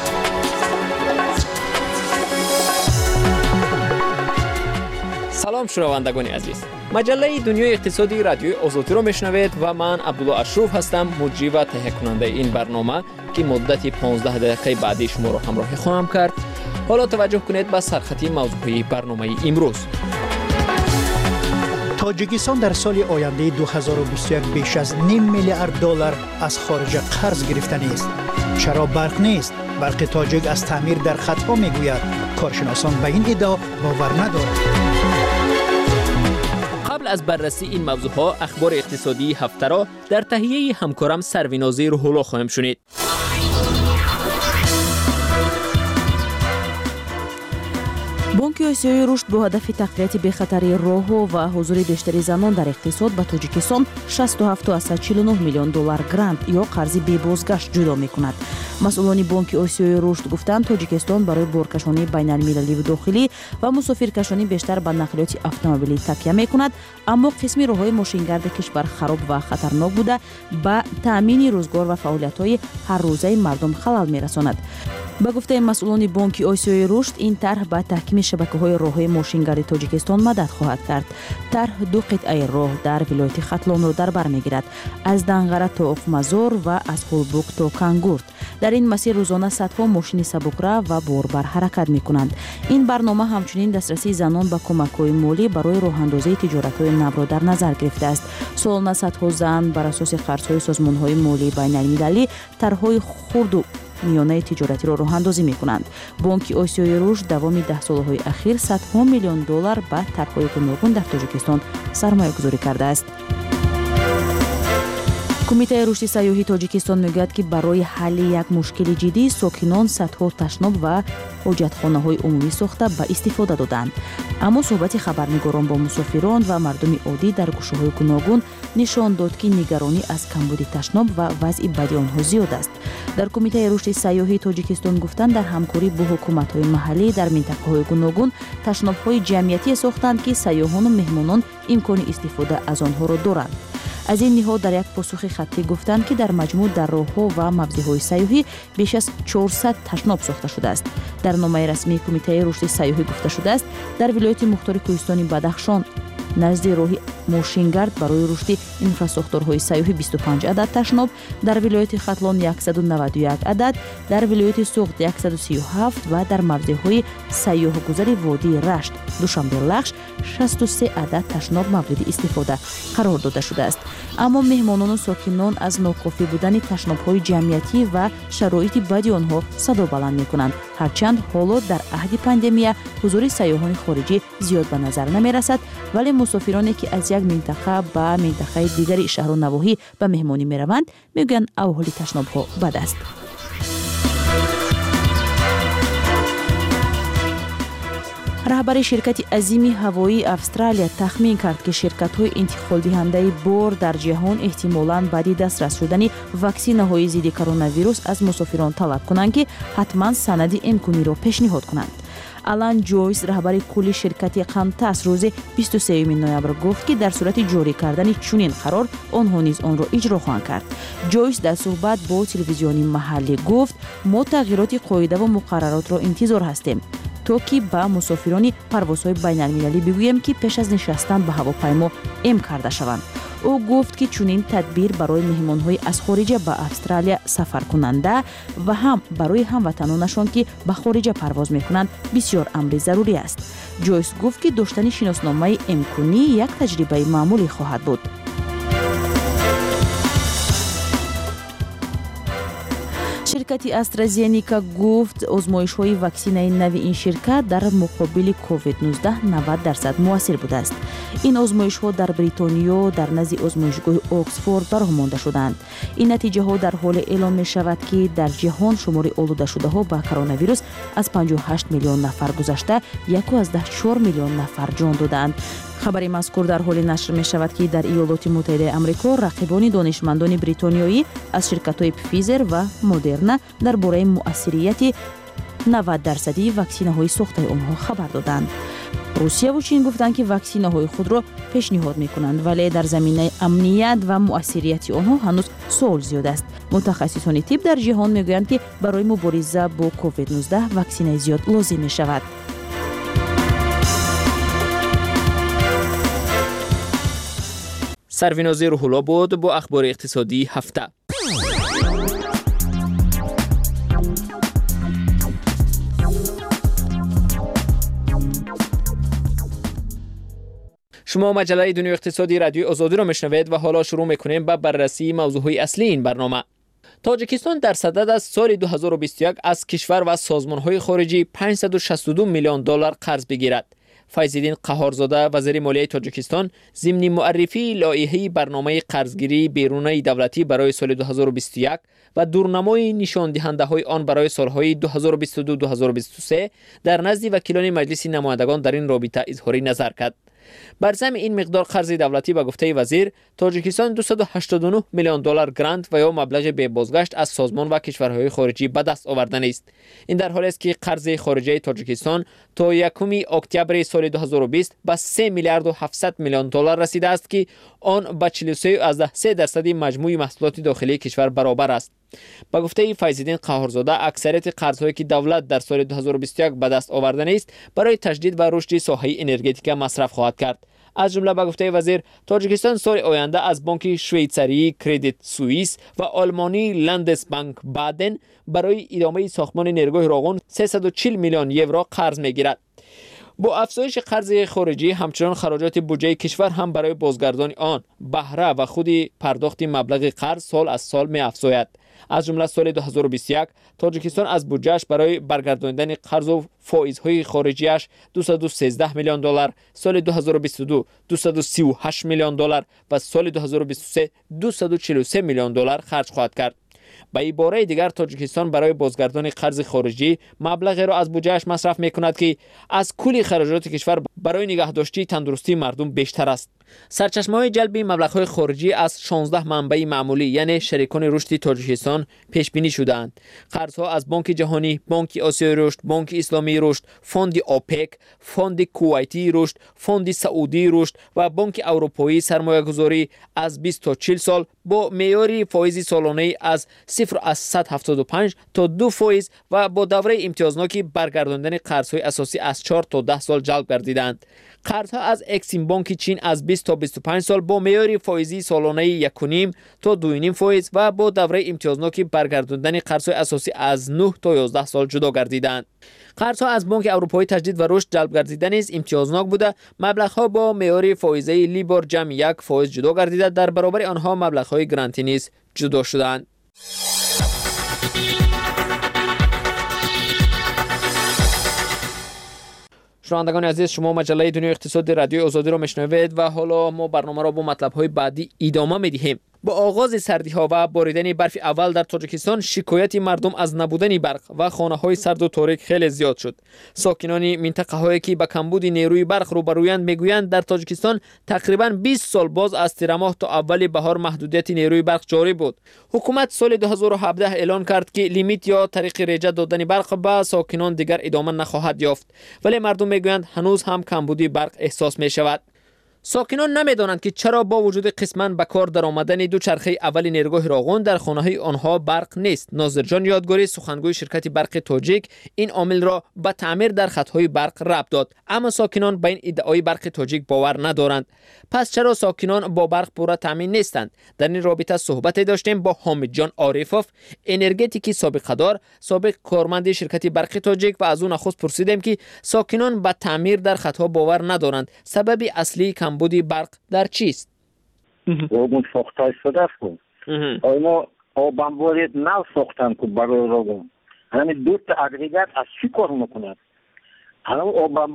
K: سلام شنوندگان عزیز، مجله دنیای اقتصادی رادیوی آزادی را میشنوید و من عبدالله اشرف هستم، مجری و تهیه کننده این برنامه که مدت 15 دقیقه بعدی شما را همراهی خواهم کرد. حالا توجه کنید به سرخطی موضوعی برنامه امروز.
A: تاجیکستان در سال آینده 2021 بیش از نیم میلیارد دلار از خارج قرض گرفته است. چرا برق نیست؟ برق تاجیک از تعمیر در خطا میگوید. کارشناسان به این ادعا باور ندارند.
K: قبل از بررسی این موضوعها، اخبار اقتصادی هفته را در تهیه همکارم سروینازی روح‌الله خواهیم شنید.
B: بانک آسیایی رشد با هدف تقویت بخطری راه‌ها و حضور بیشتری زنان در اقتصاد به تاجیکستان 67.49 میلیون دلار گرانت یا قرض بی بازگشت جدا می‌کند. مسئولان بانک آسیایی رشد گفتند تاجیکستان برای بارکشانی بین‌المللی و داخلی و مسافرکشانی بیشتر به نقلیات اتومبیلی تکیه می‌کند، اما قسمی راه‌های ماشینگرد کشور خراب و خطرناک بوده به تأمین روزگار و فعالیت‌های هر روزه مردم خلل می‌رساند. با گفته مسئولان بانک آسیایی رشد، این طرح به تحکیم شبکه‌های راه‌های ماشینگرد تاجیکستان مدد خواهد کرد. طرح دو قطعه راه در ولایت ختلان را در بر می‌گیرد، از دنغره تا اوقمزار و از هولبوک تا کانگورت. در این مسیر روزانه صدها ماشین سبک‌رو و باربر حرکت می‌کنند. این برنامه همچنین دسترسی زنان به کمک‌های مالی برای راه‌اندازی تجارت‌های نو را در نظر گرفته است. سالانه صدها زن بر اساس قرض‌های سازمان‌های مالی بین‌المللی طرح‌های خرد و میانه تجارتی را راه اندازی می کنند. بانک آسیایی رشد دوام 10 سالهای اخیر 100 میلیون دلار به طرح‌های گوناگون در تاجیکستان سرمایه گذاری کرده است. کمیته رشد سیاحی تاجیکستان میگوید که برای حل یک مشکل جدی ساکنان صدها تشناب و حاجتخانه‌های عمومی ساخته به استفاده دادند. اما صحبت خبرنگاران با مسافران و مردم عادی در گوشه‌های گوناگون نشان داد که نگرانی از کمبود تشناب و وضع بدی آنها زیاد است. در کمیته رشد سیاحی تاجیکستان گفتند در همکاری با حکومت‌های محلی در منطقه‌های گوناگون تشناب‌های جمعیتی ساختند که سیاحان و مهمانان امکان استفاده از آنها را دارند. از این نهاد در یک پاسخ خطی گفتند که در مجموع در راه‌ها و موضع‌های سیاحی بیش از 400 تشناب ساخته شده است. در نامه رسمی کمیته رشد سیاحی گفته شده است در ولایت مختار کوهستانی بدخشان نزد راه ماشینگرد برای رشد انفراستراکچورهای سیاحی 25 عدد تشناب، در ولایت ختلان 191 عدد، در ولایت سوغد 137 و در موضع‌های سیاح‌گذار وادی رشت دوشنبه لخش 63 عدد تشناب مورد استفاده قرار داده شده است. اما مهمانان و ساکنان از ناکافی بودن تشناب‌های جمعیتی و شرایط بدی آنها صدا بلند می‌کنند. هرچند حالا در عهد پاندمی حضور سیاحان خارجی زیاد به نظر نمی‌رسد، ولی مسافرانی که از یک منطقه به منطقه دیگری شهر و نواحی به مهمانی می‌روند میگن احوال تشناب‌ها بد است. رهبر شرکت عظیم هوایی استرالیا تخمین کرد که شرکت‌های انتقال دهنده بار در جهان احتمالاً بعد دسترس شدن واکسین‌های ضد کرونا ویروس از مسافران طلب کنند که حتما سند امکانی را پیشنهاد کنند. آلان جویس رهبر کل شرکت قمتاس روز 23 نوامبر گفت که در صورت جاری کردن چنین قرار آنها نیز آن را اجرا خواهند کرد. جویس در صحبت با تلویزیون محلی گفت ما تغییرات قاعده و مقررات را انتظار هستیم تا که به مسافران پروازهای بین‌المللی بگوییم که پیش از نشستن به هواپیما ام کرده شوند. او گفت که چنین تدبیر برای مهمان‌های از خارج به استرالیا سفر کننده و هم برای هموطنانشان که به خارج پرواز می‌کنند بسیار امر ضروری است. جویس گفت که داشتن شناسنامه امکانی یک تجربه معمولی خواهد بود. شرکت استرازینیکا گفت آزمایش‌های واکسینه نو این شرکت در مقابل کووید 19 90% مؤثر بوده است. این آزمایش‌ها در بریتانیا در نزد آزمایشگاه اکسفورد برآمده شدند. این نتیجه‌ها در حال اعلام می‌شود که در جهان شمار آلوده شده‌ها با کرونا ویروس از 58 میلیون نفر گذشته 1.4 میلیون نفر جان دادند. خبر مذکور در حال نشر می شود که در ایالات متحده آمریکا رقیبان دانشمندان بریتانیایی از شرکت‌های فیزر و مدرنا درباره مؤثریت 90% واکسین‌های ساخته آنها خبر دادند. روسیه و چین گفتند که واکسین‌های خود را پیشنهاد می‌کنند، ولی در زمینه امنیت و مؤثریت آنها هنوز سوال زیاد است. متخصصان طب در جهان می‌گویند که برای مبارزه با کووید 19 واکسین زیاد لازم می‌شود.
K: سرویناز روح‌الله بود با اخبار اقتصادی هفته. شما مجله دنیای اقتصادی رادیوی آزادی را میشنوید و حالا شروع میکنیم به بررسی موضوعهای اصلی این برنامه. تاجیکستان در صدد از سال 2021 از کشور و سازمانهای خارجی 562 میلیون دلار قرض بگیرد. فیض‌الدین قهارزاده وزیر مالیه تاجیکستان ضمن معرفی لایحه برنامه قرضگیری بیرونی دولتی برای سال 2021 و دورنمای نشان دهنده های آن برای سالهای 2022-2023 در نزد وکیلان مجلس نمایندگان در این رابطه اظهار نظر کرد. بر ضمن این مقدار قرض دولتی به گفته وزیر، تاجیکستان 289 میلیون دلار گرانت و یا مبلغ به بازگشت از سازمان و کشورهای خارجی به دست آوردن است. این در حالی است که قرض خارجی تاجیکستان تا 1 اکتبر سال 2020 به 3 میلیارد و 700 میلیون دلار رسیده است که آن به 43% مجموع محصولات داخلی کشور برابر است. با گفته فیض‌الدین قهارزاده، اکثریت قرض‌هایی که دولت در سال 2021 به دست آورده است برای تجدید و رشد ساحه انرژتیک مصرف خواهد کرد. از جمله با گفته وزیر، تاجیکستان سال آینده از بانک شویڅاری کردیت سوئیس و آلمانی لندسبانک بادن برای ادامه ساختمان نیروگاه راغون 340 میلیون یورو قرض میگیرد. با افزایش قرض خارجی، همچنان خراجات بودجه کشور هم برای بازگردانی آن بهره و خود پرداخت مبلغ قرض سال از سال می افزاید. از جمله سال 2021 تاجیکستان از بودجهش برای برگرداندن قرض و فایزهای خارجیش 213 میلیون دلار، سال 2022 238 میلیون دلار و سال 2023 243 میلیون دلار خرج خواهد کرد. به عباره دیگر، تاجیکستان برای بازگردان قرض خارجی مبلغی را از بودجهش مصرف میکند که از کل خراجات کشور برای نگهداشتی تندرستی مردم بیشتر است. سرچشمه‌های جلب مبلغ‌های خارجی از 16 منبع معمولی یعنی شریکان رشد تاجیکستان پیش بینی شده‌اند. قرض‌ها از بانک جهانی، بانک آسیای رشد، بانک اسلامی رشد، فوند آپک، فوند کویتی رشد، فوند سعودی رشد و بانک اروپایی سرمایه‌گذاری از 20 تا 40 سال با معیار فایز سالانه از 0.175 تا 2% و با دوره امتیازناک برگرداندن قرض‌های اساسی از 4 تا 10 سال جلب گردیدند. قرض‌ها از اکسیم بانک چین از 20 تا 25 سال با معیار فایزی سالانه 1.5 تا 2.5% و با دوره امتیازناک برگرداندن قرض‌های اساسی از 9 تا 11 سال جدا گردیدند. قرض‌ها از بانک اروپایی تجدید و رشد جلب گردیدن نیز امتیازناک بوده. مبلغ‌ها با معیار فایزه لیبور جمع 1% جدا گردیده، در برابر آنها مبلغ‌های گرانتی نیز جدا شدند. شنوندگان عزیز، شما مجله دنیای اقتصادی رادیوی آزادی را میشنوید و حالا ما برنامه را با مطلب‌های بعدی ادامه می‌دهیم. با آغاز سردی‌ها و باریدن برف اول در تاجیکستان، شکایت مردم از نبودن برق و خانه‌های سرد و تاریک خیلی زیاد شد. ساکنان منطقه‌هایی که با کمبود نیروی برق روبرویند میگویند در تاجیکستان تقریباً 20 سال باز از تیر ماه تا اول بهار محدودیت نیروی برق جاری بود. حکومت سال 2017 اعلان کرد که لیمیت یا طریق ریجه دادن برق به ساکنان دیگر ادامه نخواهد یافت، ولی مردم میگویند هنوز هم کمبودی برق احساس می‌شود. ساکنان نمیدانند که چرا با وجود قسماً به کار در آمدن دوچرخه اول نیروگاه راغون در خانه‌های آنها برق نیست. ناظر جان یادگاری، سخنگوی شرکت برق تاجیک، این عامل را به تعمیر در خطهای برق ربط داد، اما ساکنان به این ادعای برق تاجیک باور ندارند. پس چرا ساکنان با برق پورا تامین نیستند؟ در این رابطه صحبت داشتیم با حامد جان عارفوف، انرژتیکی سابق دار، سابق کارمند شرکت برق تاجیک و از او نخست پرسیدیم که ساکنان به تعمیر در خطها باور ندارند. سبب اصلی کمبودی برق در چیست؟
D: راغون ساخته شده است. اینا آبانبار نو ساختن که برای راغون. همین دو تا اگریگات از چی کار میکنند؟ الان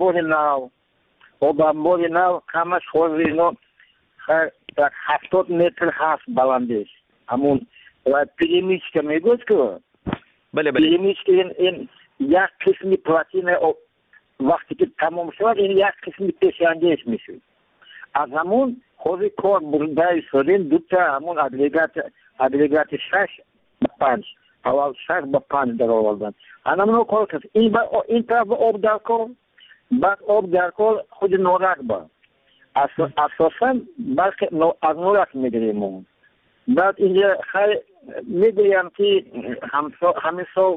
D: آبانبار نو کمش حوض اینا 70 متر هست بلندش. همون پیرمیش که میگوید که پیرمیش که این یک قسمی پلاتین وقتی که تمام شد این یک قسمی پیشنگیش میشه. از همون خود کار برده شدیم دو تا همون اگریگات 6 به 5 اول 6 به 5 در آوردن. همون کار کرد این طرف آب در کار بعد آب در کار خود نورک با اساسا بلکه از نورک میگیریم. بعد اینجا خیلی میگویم که همین سال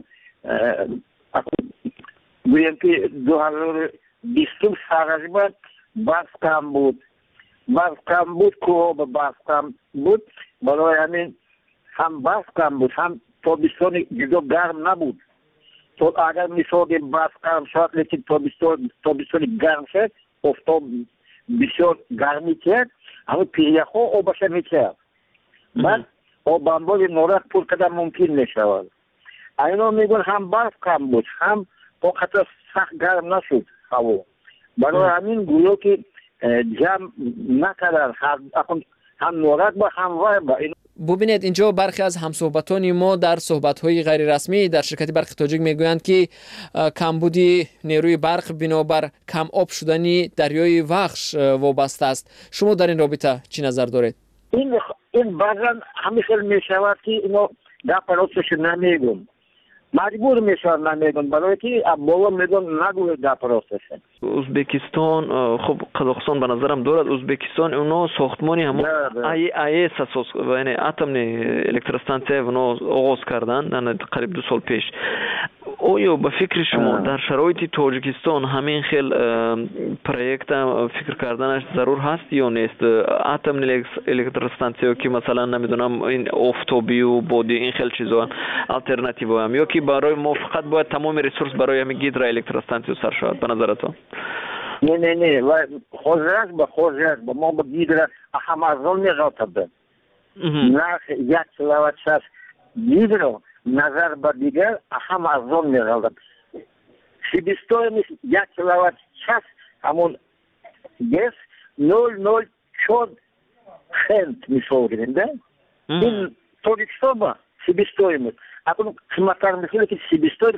D: گویم که 2020 تقریبا برف کم بود برف کم بود، کوه به برف کم بود، برای همین هم برف کم بود، هم تابستان دیگه گرم نبود. تو اگر مثال برف کم شد لیکن تابستان گرم شد، افتاد بسیار گرمی کرد، همه پیریخو آبش میکرد. بعد آب انبار نورک پر کردن ممکن نشود. اینا میگن هم برف کم بود، هم وقت سخت گرم نشد هوا. برای همین گویا که جمع نکردن هم نورک با هم وای با.
K: ببینید اینجا برخی از همصحبتان ما در صحبت‌های غیر رسمی در شرکت برق تاجیک میگویند که کمبودی نیروی برق بنابر کم آب شدنی دریای وخش وابسته است. شما در این رابطه چی نظر دارید؟
D: این بعضا همیشه میشود که اینو در پراسش نمیگم، مجبور میشن نمیگن، برای که بابا میگن نگوید در پراسش.
G: ازبکستان خب قزاقستان به نظرم دارد. ازبکستان اونا ساختمانی همون ایس اساس یعنی اتمی الکتروستانسیه اونا آغاز کردن قریب 2 سال پیش. آیا به فکر شما در شرایط تاجیکستان همین خیل پروژه فکر کردنش ضرور هست یا نیست؟ اتمی الکتروستانسیه که مثلا نمیدونم این آفتابی و بادی این خیل چیزا آلترناتیو هم، یا که برای ما فقط باید تمام ریسورس برای همین گیدرا الکتروستانسیه سر شود به نظرتون؟
D: نه خوزرک با ما با گیدرا هم ارزان می‌شود. نرخ 1 کیلووات ساعت گیدرا نظر به دیگر هم ارزان می‌شود. سیبیستوی 1 کیلووات ساعت همون گس 0.04 سنت می‌شود. این تاجیکستان با سیبیستوی می. اکنون قیمت‌تر می‌شه که سیبیستوی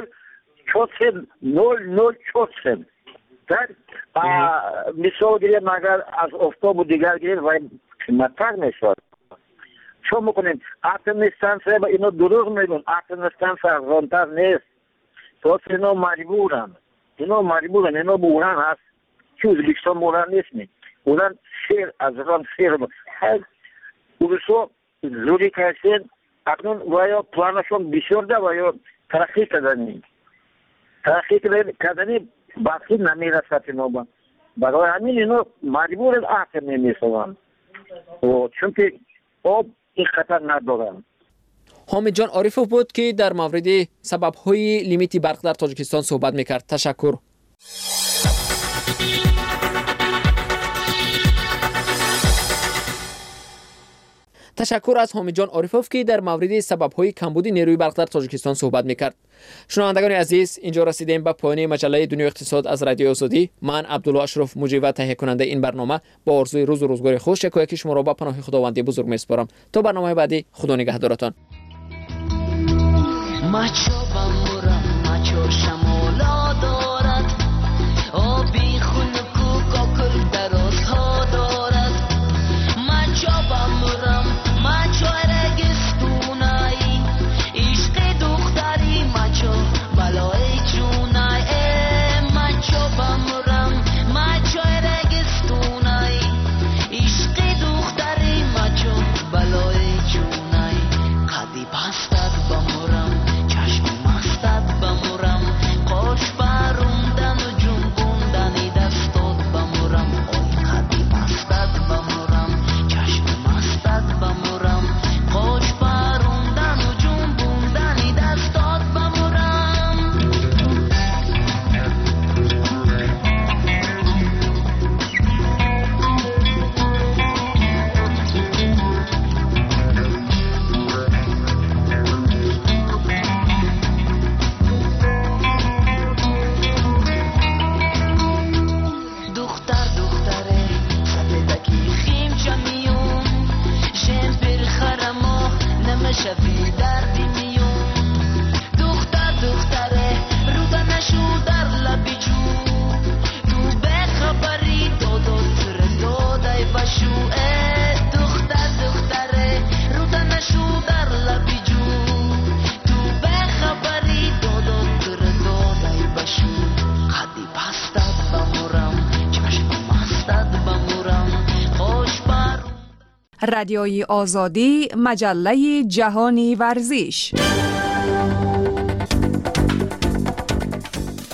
D: 0.04 سنت. در مثال گیریم اگر از آفتاب و دیگر گیریم و قیمت‌تر می‌شود. چون می‌کنیم اتم استانسیه با اینو دروغ میگن، اتم استانسیه ارزان‌تر نیست. تو اینا مجبورن، اینا بوران هست که ازبکستان بوران نیست. بوران شیر از ران شیر هر اولسو زوری کردن. اکنون ویا پلانشون بسیار ده ویا ترقی کردنی باقی نمیرسد اینا با. برای همین اینا مجبور اتم نمی‌شوند. چون که آب این خطر ندارن.
K: حامد جان عارفوف بود که در مورد سبب‌های لیمیت برق در تاجیکستان صحبت می‌کرد. تشکر. تشکر از حامد جان عارفوف که در مورد سبب‌های کمبود نیروی برق در تاجیکستان صحبت می‌کرد. شنوندگان عزیز، اینجا رسیدیم به پایان مجله دنیای اقتصاد از رادیو آزادی. من عبدالله اشرف مجری و تهیه کننده این برنامه با آرزوی روز و روزگار خوش یکایک شما را به پناه خداوند بزرگ می‌سپارم. تا برنامه بعدی، خدا نگهدارتان.
T: رادیوی آزادی، مجله جهانی ورزش.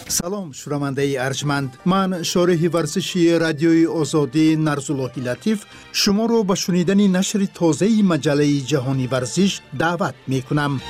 A: سلام شنونده ارجمند، من شارح ورزشی رادیوی آزادی نرزالله لطیف شما رو به شنیدن نشر تازه مجله جهانی ورزش دعوت می کنم.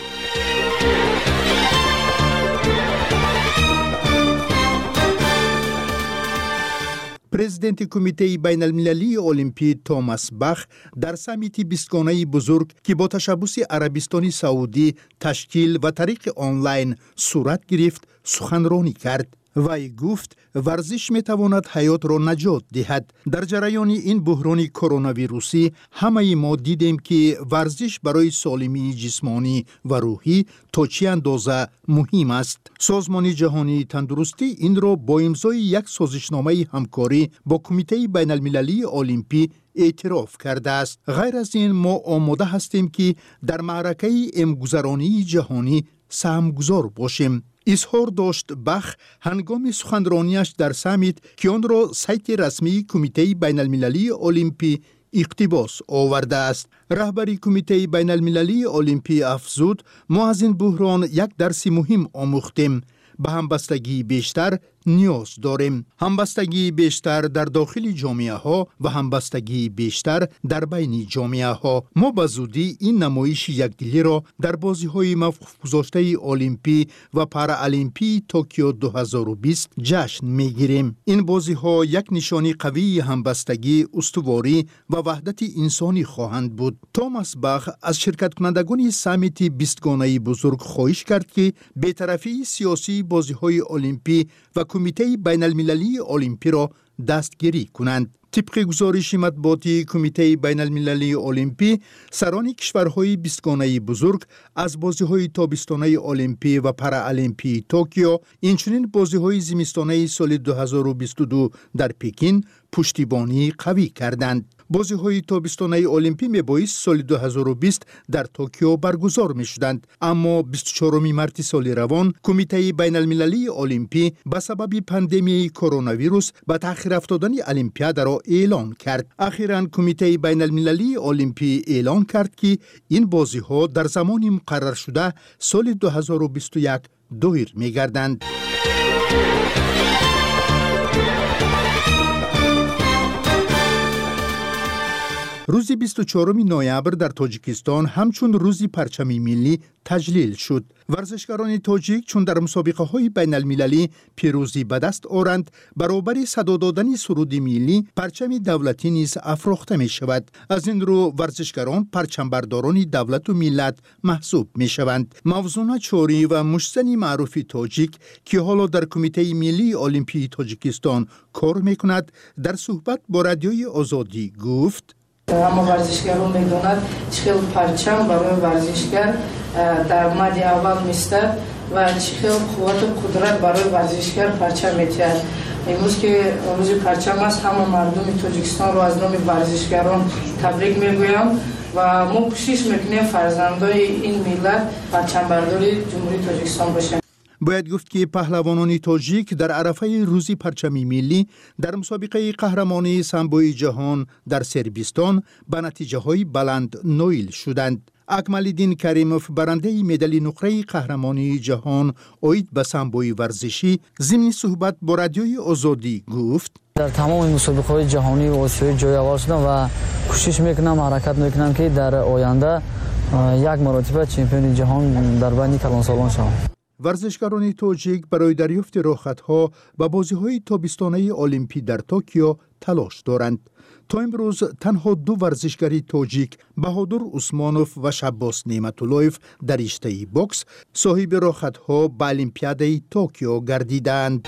A: پرزیدنت کمیته بین المللی المپی توماس باخ در سمیت 20 گانه بزرگ که با تشبث عربستان سعودی تشکیل و طریق آنلاین صورت گرفت سخنرانی کرد. وی گفت ورزش می تواند حیات را نجات دهد. در جریان این بحران کرونا ویروسی همه ما دیدیم که ورزش برای سالمی جسمانی و روحی تا چه اندازه مهم است. سازمان جهانی تندرستی این را با امضای یک سازشنامه همکاری با کمیته بین المللی المپی اعتراف کرده است. غیر از این ما آماده هستیم که در معرکه امگذرانی جهانی سهمگذار باشیم. اظهار داشت باخ هنگام سخنرانیش در سمیت که آن را سایت رسمی کمیته بین المللی المپی اقتباس آورده است. رهبری کمیته بین المللی المپی افزود ما از این بحران یک درس مهم آموختیم. به همبستگی بیشتر نیاز داریم. همبستگی بیشتر در داخل جامعه ها و همبستگی بیشتر در بین جامعه ها. ما به زودی این نمایش یکدلی را در بازی های موقوف گذاشته المپی و پارالمپی توکیو 2020 جشن میگیریم. این بازی ها یک نشانی قوی همبستگی، استواری و وحدت انسانی خواهند بود. توماس باخ از شرکت کنندگان سمیت 20 گانه بزرگ خواهش کرد که بی‌طرفی سیاسی بازی های المپی و کمیته بین المللی المپی را دستگیری کنند. طبق گزارش مطبوعاتی کمیته بین المللی المپی، سران کشورهای 20 گانه بزرگ از بازی‌های تابستانه المپی و پارالمپی توکیو، اینچنین بازی‌های زمستانه سال 2022 در پکین پشتیبانی قوی کردند. بازی‌های تابستانه المپی میبایست سال 2020 در توکیو برگزار می‌شدند، اما 24 مارس سال روان کمیته بین المللی المپی به سبب پاندمی کرونا ویروس به تأخیر افتادن المپیاد را اعلان کرد. اخیراً کمیته بین المللی المپی اعلان کرد که این بازی‌ها در زمان مقرر شده سال 2021 دایر می‌گردند. روز 24 نوامبر در تاجیکستان همچون روز پرچم ملی تجلیل شد. ورزشکاران تاجیک چون در مسابقه های بین المللی پیروزی به دست آورند، برابر صدا دادن سرود ملی پرچم دولتی نیز افراخته می شود. از این رو ورزشکاران پرچمبرداران دولت و ملت محسوب می شوند. موزونه چوری و مشتنی معروف تاجیک که حالا در کمیته ملی المپی تاجیکستان کار می کند، در صحبت با رادیوی آزادی گفت:
H: اما ورزشگران میدونند چه پرچم برای ورزشگر در مد اول میستد و چه قوت و قدرت برای ورزشگر پرچم میتید. امروز که روز پرچم است، همه مردم تاجیکستان رو از نام ورزشگران تبریک میگویم و ما کوشش میکنیم فرزندای این ملت پرچمبرداری جمهوری تاجیکستان باشند.
A: باید گفت که پهلوانان تاجیک در عرفه روز پرچم ملی در مسابقه قهرمانی سامبوی جهان در سربستان به نتیجه های بلند نویل شدند. اکمالدین کریموف برنده مدال نقره قهرمانی جهان اوید به سامبوی ورزشی ضمن صحبت با رادیوی آزادی گفت:
I: در تمام مسابقه‌های جهانی و آسیایی جای اول شدم و کوشش میکنم، حرکت میکنم که در آینده یک مرتبه چمپیون جهان در بین کلانسالان شوم.
A: ورزشکاران تاجیک برای دریافت راحت‌ها و بازی‌های تابستانه المپی در توکیو تلاش دارند. تا امروز تنها دو ورزشکاری تاجیک، بهادر عثمانوف و شباس نعمت‌اللهیف در رشته بوکس، صاحب راحت‌ها به المپیاد توکیو گردیدند.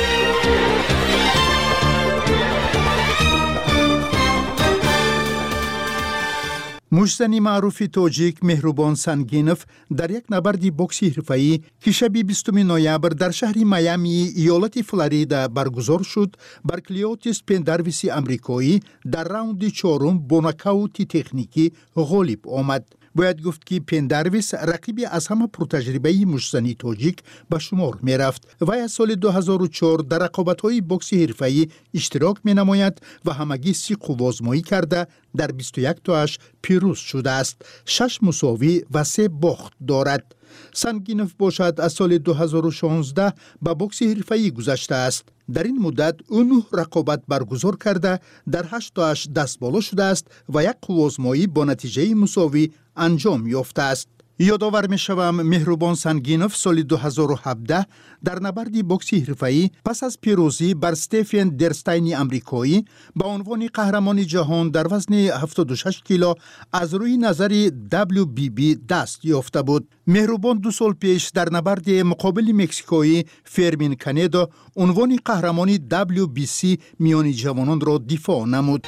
A: مجزنی معروف تاجیک مهربان سنگینوف در یک نبرد بوکسی حرفه‌ای که شب 20 نوامبر در شهر میامی ایالت فلوریدا برگزار شد، بر کلیوتیس پندرویس امریکایی در راوند چهارم با نکاوت تکنیکی غالب آمد. باید گفت که پندرویس رقیبی از همه پرتجربه مجزنی تاجیک به شمار می رفت و از سال 2004 در رقابت‌های بوکس حرفه‌ای اشتراک می نماید و همگی 30 آزمایی کرده در 21 تاش پیروز شده است. 6 مساوی و 3 باخت دارد. سنگینوف باشد از سال 2016 به بوکس حرفه‌ای گذشته است. در این مدت او 9 رقابت برگزار کرده در 8 تاش دستبالا شده است و یک قوازمایی با نتیجه مساوی انجام یافته است. یادآور می‌شوم مهربان سنگینوف سال 2017 در نبرد بوکس حرفه‌ای پس از پیروزی بر استفن درستین آمریکایی با عنوان قهرمان جهان در وزن 76 کیلو از روی نظر WBB دست یافته بود. مهربان 2 سال پیش در نبرد مقابل مکزیکایی فرمین کانیدو عنوان قهرمان WBC میان جوانان را دفاع نمود.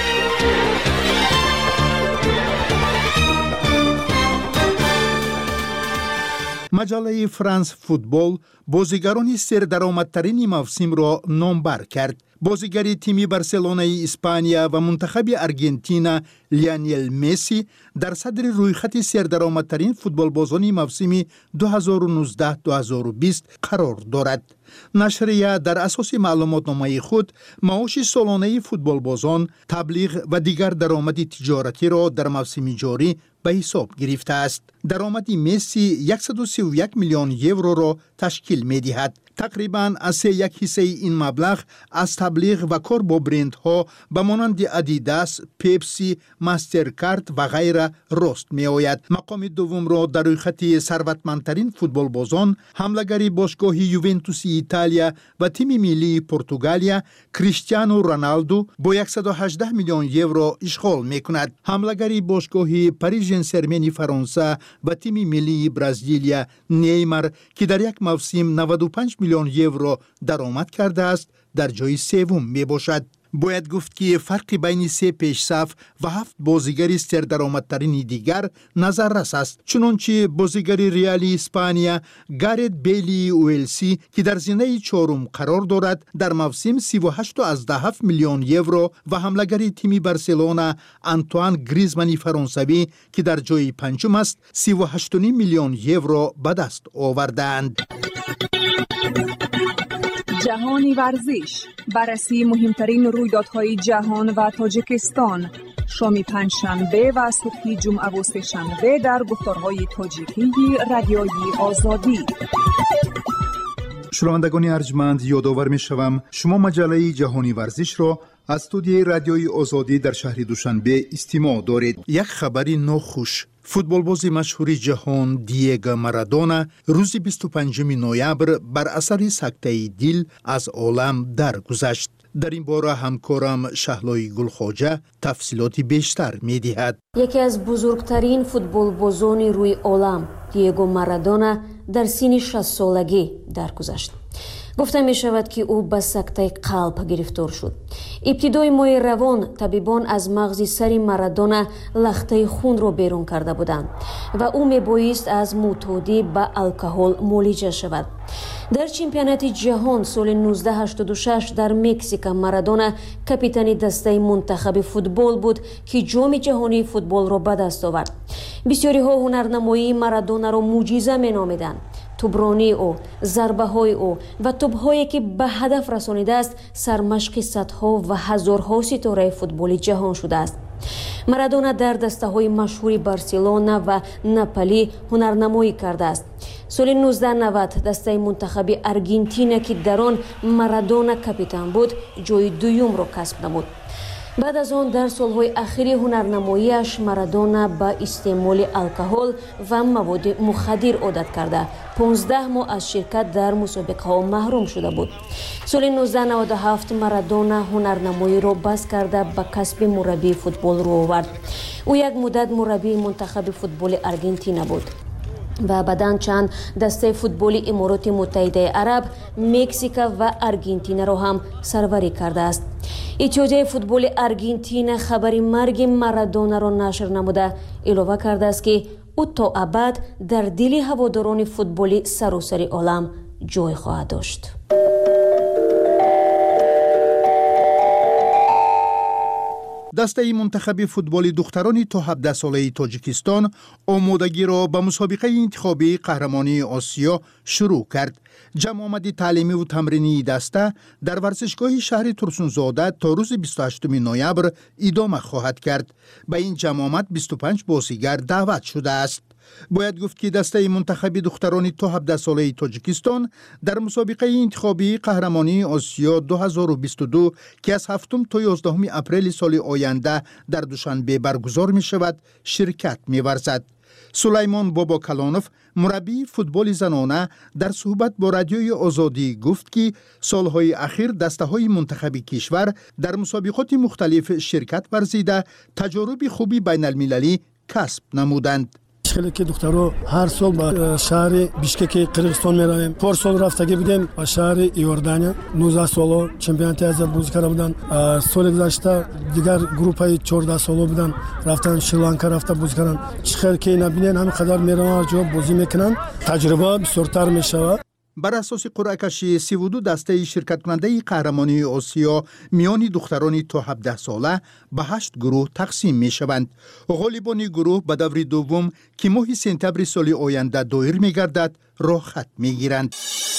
A: مجله فرانس فوتبال بازیگران سردرآمدترین موسم را نامبر کرد. بازیگر تیم بارسلونای اسپانیا و منتخب آرژانتین لیونل مسی در صدر رویخط سردرآمدترین فوتبالبازان موسم 2019-2020 قرار دارد. نشریه در اساس معلوماتنامه خود معاش سالانه فوتبالبازان، تبلیغ و دیگر درآمد تجارتی را در موسم جاری به حساب گرفته است. درآمد مسی 131 میلیون یورو را تشکیل می‌دهد. تقریباً از یک حصه این مبلغ از تبلیغ و کار با برندها به مانند ادیداس، پپسی، ماسترکارد و غیره راست می آید. مقام دوم را در رویخط ثروتمندترین فوتبالبازان حمله‌گر باشگاه یوونتوس ایتالیا و تیم ملی پرتغالیا کریستیانو رونالدو با 118 میلیون یورو اشغال می کند. حمله‌گر باشگاه پاریس ژن ژرمن فرانسه و تیم ملی برزیلیا نیمار که در یک موسم 95 میلیون یورو درآمد کرده است در جای سوم می باشد. باید گفت که فرق بین 3 پیشصف و 7 بازیگر سردرآمدترین دیگر نظررس است. چنانچه بازیگر ریال اسپانیا گارت بیلی ویلسی که در زینه 4 قرار دارد در موسم 38.7 میلیون یورو و حمله‌گر تیم بارسلونا آنتوان گریزمان فرانسوی که در جای 5 است 38.5 میلیون یورو به دست آوردند.
T: جهانی ورزش، بررسی مهمترین رویدادهای جهان و تاجیکستان، شام پنجشنبه و صبح جمعه و سه‌شنبه در گفتارهای تاجیکی رادیوی آزادی.
A: شنوندگان ارجمند، یادآور می‌شوم شما مجله جهانی ورزش را از استودیوی رادیوی آزادی در شهر دوشنبه استماع دارید. یک خبری ناخوش: فوتبالباز مشهور جهان دیگو مارادونا روز 25 نوامبر بر اثر سکته دل از عالم درگذشت. در این باره همکارم شهلای گلخواجه تفصیلات بیشتر می‌دهد.
J: یکی از بزرگترین فوتبالبازان روی عالم دیگو مارادونا در سن 60 سالگی درگذشت. گفته می شود که او به سکته قلب گرفتار شد. ابتدای ماه روان طبیبان از مغز سر مارادونا لخته خون را بیرون کرده بودند و او می بایست از معتادی به الکل معالجه شود. در چمپیونات جهان سال 1986 در مکزیک مارادونا کاپیتان دسته منتخب فوتبال بود که جام جهانی فوتبال را به دست آورد. بسیاری ها هنرنمایی مارادونا را معجزه می نامیدند. توبرانی او، ضربه های او و توپ‌هایی که به هدف رسانیده است سرمشق صدها و هزارها ستاره فوتبال جهان شده است. مارادونا در دسته‌های مشهور بارسلونا و ناپولی هنرنمایی کرده است. سال 1990 دسته منتخب آرژانتین که در آن مارادونا کاپیتان بود جای دوم را کسب نمود. بعد از آن در سالهای اخیر هنرنماییش مارادونا با استعمال الکل و مواد مخدر عادت کرده 15 ماه از شرکت در مسابقه ها محروم شده بود. سال 1997 مارادونا هنرنمایی را بس کرده به کسب مربی فوتبال رو آورد. او یک مدت مربی منتخب فوتبال آرژانتین بود و بعداً چند دسته فوتبال امارات متحده عرب، مکزیک و آرژانتین را هم سروری کرده است. اتحادیه فوتبال آرژانتین خبر مرگ مارادونا را نشر نموده اضافه کرده است که او تا ابد در دل هواداران فوتبال سراسر عالم جای خواهد داشت.
A: دسته منتخب فوتبال دختران تا 17 ساله تاجیکستان آمادگی را به مسابقه انتخابی قهرمانی آسیا شروع کرد. جمع آمد تعلیمی و تمرینی دسته در ورزشگاه شهر ترسونزاده تا روز 28 نوامبر ادامه خواهد کرد. به این جمع آمد 25 بازیگر دعوت شده است.
L: باید گفت که دسته منتخب دختران تا 17 ساله تاجیکستان در مسابقه انتخابی قهرمانی آسیا 2022 که از 7 تا 11 اپریل سال آینده در دوشنبه برگزار می شود شرکت می ورزد. سلیمان بابا کلانوف مربی فوتبال زنانه در صحبت با رادیوی آزادی گفت که سالهای اخیر دسته‌های منتخب کشور در مسابقات مختلف شرکت ورزیده تجارب خوبی بین المللی کسب نمودند.
M: خیلی که دخترها هر سال به شهر بیشکک قرقیزستان میرویم. پارسال رفتگی بودیم به شهر یوردانیا 19 ساله چمپیونات آسیا بازی کرده بودن. سال گذشته دیگر گروه 14 ساله بودن رفتن شریلانکا رفته بازی کردن. خیلی که نبینن همین قدر میرن جو بازی میکنن. تجربه بسیارتر میشود.
A: بر اساس قرعه کشی 32 دسته شرکت کننده قهرمانی آسیا میان دختران تا 17 ساله به 8 گروه تقسیم می شوند. غالبان گروه به دور دوم که ماه سپتامبر سال آینده دایر می گردد راه خط می گیرند.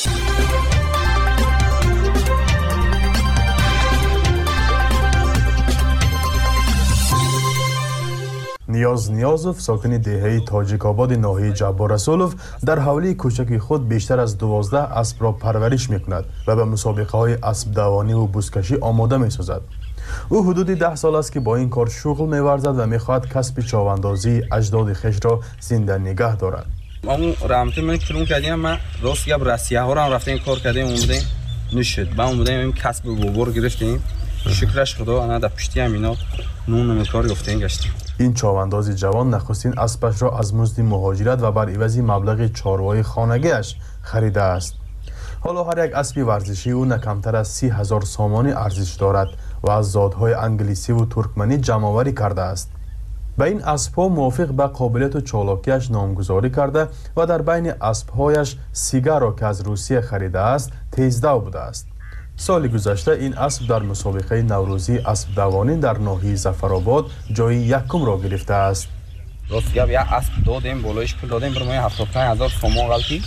U: نیاز نیازوف ساکن دهه تاجیک آباد ناحیه جبار رسولوف در حوله کوچک خود بیشتر از 12 اسب را پرورش می‌کند و به مسابقه های اسب دوانی و بزکشی آماده می‌سازد. او حدود 10 سال است که با این کار شغل می‌ورزد و می‌خواهد کسب چاواندازی اجداد خویش را زنده نگه دارد.
N: اون رامت من کلون کردیم ما راست گب رسیه ها را رفتیم کار کردیم اومدیم نشد با اومدیم این کسب بوبر گرفتیم شکرش خدا انا در پشتی همینا نون کار گفتیم گشتیم.
U: این چاوانداز جوان نخستین اسبش را از مزد مهاجرت و بر عوض مبلغ چارواهای خانگیش خریده است. حالا هر یک اسب ورزشی او نه کمتر از 30,000 سامانی ارزش دارد و از زادهای انگلیسی و ترکمنی جمع‌آوری کرده است. به این اسب‌ها موافق به قابلیت و چالاکیش نامگذاری کرده و در بین اسب‌هایش سیگر را که از روسیه خریده است تیزدو بوده است. سال گذشته این اسب در مسابقه نوروزی اسب دوانی در ناحیه ظفرآباد جای یکم را گرفته است.
N: راست گپ یک اسب دادیم بالایش پول دادیم برای 75,000 سوم غلطی.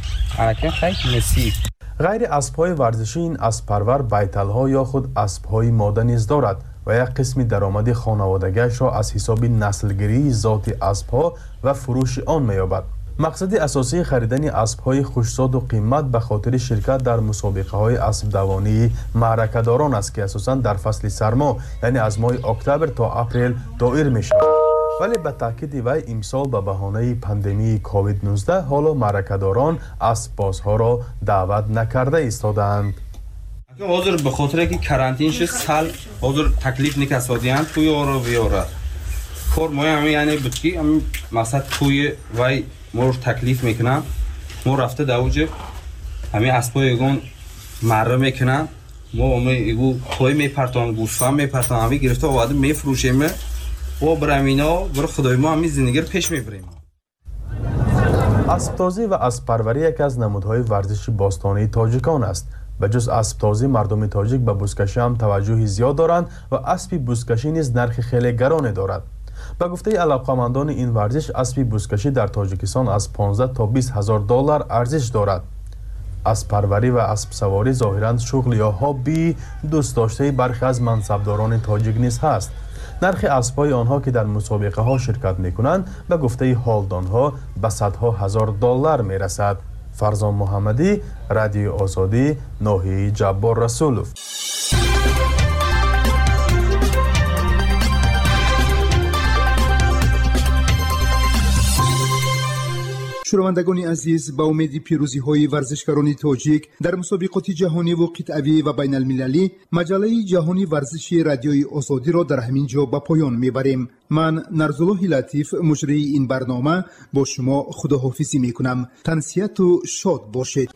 N: الان خیلی نصیب.
U: غیر اسب‌های ورزشی این اسب پرور بیتل‌ها یا خود اسب‌های ماده نیز دارد و یک قسمی درآمد خانوادگیش را از حساب نسلگیری ذات اسب‌ها و فروش آن می‌یابد. مقصد اساسی خریدن اسب‌های خوش‌زاد و قیمت به خاطر شرکت در مسابقه‌های اسب دوانی معرکه‌داران است که اساساً در فصل سرما یعنی از ماه اکتبر تا اپریل دایر می‌شود. ولی به تاکید وی امسال به بهانه پاندمی کووید 19 حالا معرکه‌داران اسب‌بازها را دعوت نکرده ایستادند.
N: حاضر به خاطر که کرانتین شد سال حاضر تکلیف نکسادیان توی آرا بیاره کار ما همین یعنی بود که همین مقصد توی وی ما تکلیف میکنم ما رفته دوجه همین اسبای یگان مره میکنم ما ایگو توی میپرتان گوسفند میپرتان همین گرفته آواده میفروشیم و برمینا برای خدای ما همین زندگی رو پیش میبریم.
U: اسب‌تازی و اسب‌پروری یکی از نمودهای ورزش باستانی تاجیکان است. به جز اسب‌تازی مردم تاجیک به بزکشی هم توجه زیاد دارند و اسب بزکشی نیز نرخ خیلی گرانی دارد. به گفته علاقه‌مندان این ورزش اسب بزکشی در تاجیکستان از 15 تا 20,000 دلار ارزش دارد. اسب پروری و اسب سواری ظاهراً شغل یا هابی دوست داشته برخی از منصبداران تاجیک نیز هست. نرخ اسب‌های آنها که در مسابقه ها شرکت می‌کنند به گفته حالدانها به صدها هزار دلار می‌رسد. فرزان محمدی، رادیو آزادی، ناحیه جبار رسولوف.
A: شنوندگان عزیز، با امید پیروزی های ورزشکاران تاجیک در مسابقات جهانی و قطعی و بین المللی مجله جهانی ورزشی رادیوی آزادی را در همین جا به پایان میبریم. من نرزالله لطیف مجری این برنامه با شما خداحافظی میکنم. تنسیت و شاد باشید.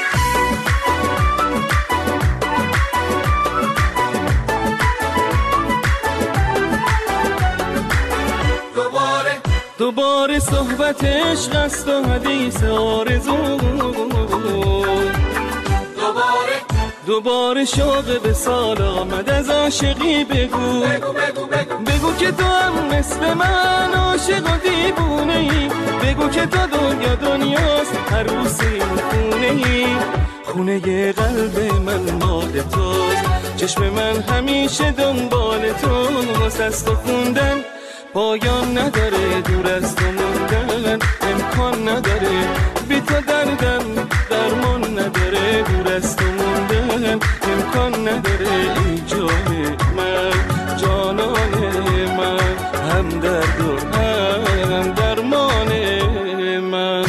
E: دوباره صحبت عشق است و حدیث آرزو دوباره شوق به سال آمد از عاشقی بگو بگو که تو هم مثل من عاشق و دیوونه ای بگو که تو دنیاست عروس این خونه ای خونه قلب من مال توست چشم من همیشه دنبال تو واسه است و خوندن
P: پایان نداره، دور از تو موندن امکان نداره، بی تو دردم درمان نداره، دور از تو موندن امکان نداره. ای جان من، جانان من، هم درد و هم درمان من.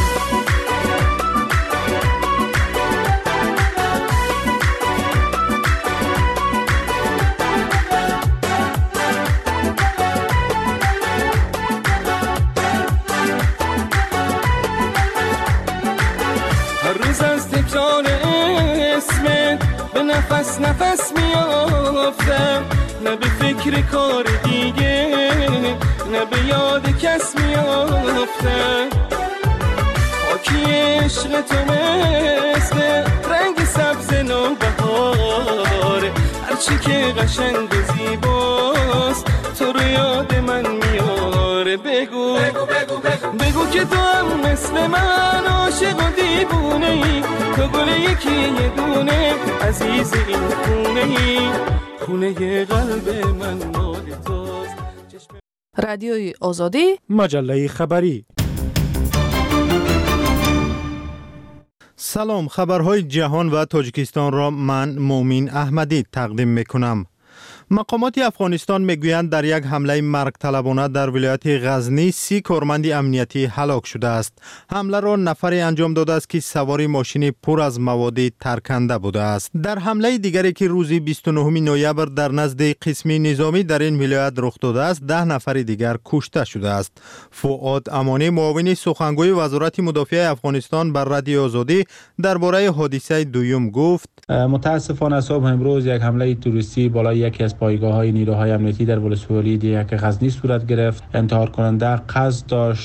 P: به نفس نفس میافتم، نه به فکر کار دیگه، نه به یاد کس میافتم. خاکی عشق تو مثل رنگ سبز نوبهاره، هرچی که قشنگ و زیباست تو رو یاد من میاره. بگو بگو بگو بگو, بگو که تو هم مثل من عاشق و دیوونه ای، تو گل یکی یه دونه عزیز این خونه ای، خونه قلب من مال توست.
Q: رادیوی آزادی،
S: مجله خبری.
X: سلام، خبرهای جهان و تاجیکستان را من مومین احمدی تقدیم میکنم. مقامات افغانستان میگویند در یک حمله مرگ طلبانه در ولایت غزنی 30 کارمند امنیتی هلاک شده است. حمله را نفری انجام داده است که سوار ماشین پر از مواد ترکنده بوده است. در حمله دیگری که روز 29 نوامبر در نزد قسم نظامی در این ولایت رخ داده است، 10 نفر دیگر کشته شده است. فؤاد امانی، معاون سخنگوی وزارت مدافع افغانستان بر رادیو آزادی درباره حادثه دوم گفت:
Y: متاسفانه صبح امروز یک حمله تروریستی بالای یکی از پایگاه‌های نیروهای امنیتی در ولسوالی دیک غزنی صورت گرفت. انتحار کننده قصد داشت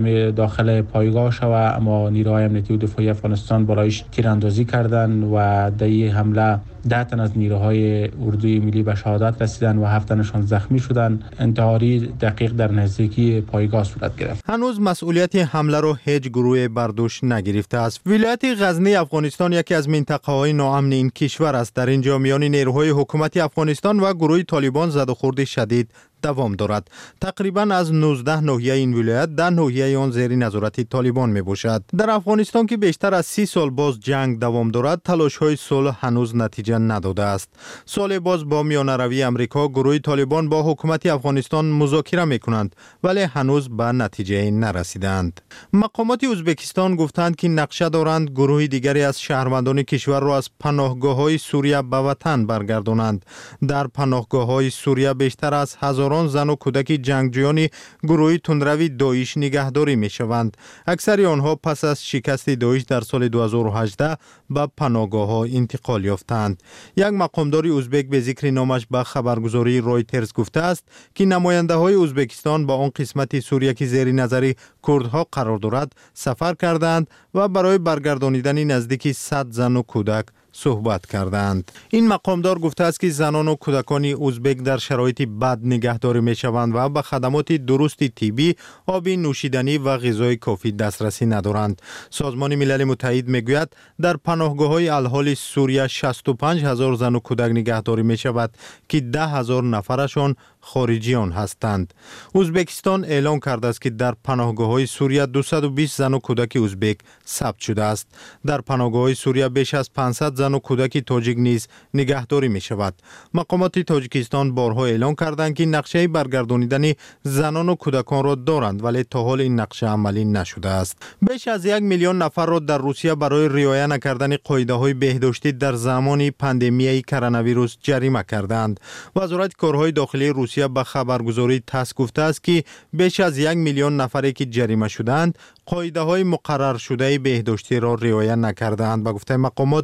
Y: داخل پایگاه شود، اما نیروهای امنیتی و دفاعی افغانستان بالایش تیراندازی کردند و در این حمله 10 تن از نیروهای اردوی ملی به شهادت رسیدند و 7 تنشان زخمی شدند. انتحاری دقیق در نزدیکی پایگاه صورت گرفت.
X: هنوز مسئولیت حمله را هیچ گروه بر دوش نگرفته است. ولایت غزنی افغانستان یکی از منطقه‌های ناامن این کشور است. در اینجا میان نیروهای حکومت افغانستان و گروه طالبان زد و خورد شدید دوام دارد. تقریبا از 19 ناحیه این ولایت 10 ناحیه آن زیر نظارت طالبان می باشد. در افغانستان که بیشتر از 30 سال باز جنگ دوام دارد، تلاش‌های صلح هنوز نتیجه نداده است. سال باز با میانروی امریکا گروه طالبان با حکومت افغانستان مذاکره می‌کنند، ولی هنوز به نتیجه نرسیدند. مقامات ازبکستان گفتند که نقشه دارند گروه دیگری از شهروندان کشور را از پناهگاه‌های سوریه به وطن برگردانند. در پناهگاه‌های سوریه بیشتر از هزاران زن و کودک جنگجویان گروه تندروی داعش نگهداری می‌شوند. اکثر آنها پس از شکست داعش در سال 2018 به پناهگاه‌ها انتقال یافتند. یک مقامدار ازبک به ذکر نامش به خبرگزاری رویترز گفته است که نماینده‌های ازبکستان با آن قسمت سوریه که زیر نظر کردها قرار دارد سفر کردند و برای برگردانیدن نزدیک 100 زن و کودک صحبت کردند. این مقامدار گفته است که زنان و کودکان ازبک در شرایط بد نگهداری می شوند و به خدمات درست طبی، آب نوشیدنی و غذای کافی دسترسی ندارند. سازمان ملل متحد می گوید در پناهگاه‌های الحال سوریه 65,000 زن و کودک نگهداری می شود که 10,000 نفرشان خارجیان هستند. ازبکستان اعلام کرده است که در پناهگاه‌های سوریه 220 زن و کودک ازبک ثبت شده است. در پناهگاه‌های سوریه بیش از 500 زن و کودک تاجیک نیز نگهداری می شود. مقامات تاجیکستان بارها اعلام کردند که نقشه برگردانیدن زنان و کودکان را دارند، ولی تا حال این نقشه عملی نشده است. بیش از 1 میلیون نفر را در روسیه برای رعایت نکردن قاعده‌های بهداشتی در زمان پاندمی کرونا ویروس جریمه کردند. وزارت کارهای داخلی روسیه به خبرگزاری تاس گفته است که بیش از 1 میلیون نفری که جریمه شدند قاعده‌های مقرر شده بهداشتی را رعایت نکردند. به گفته مقامات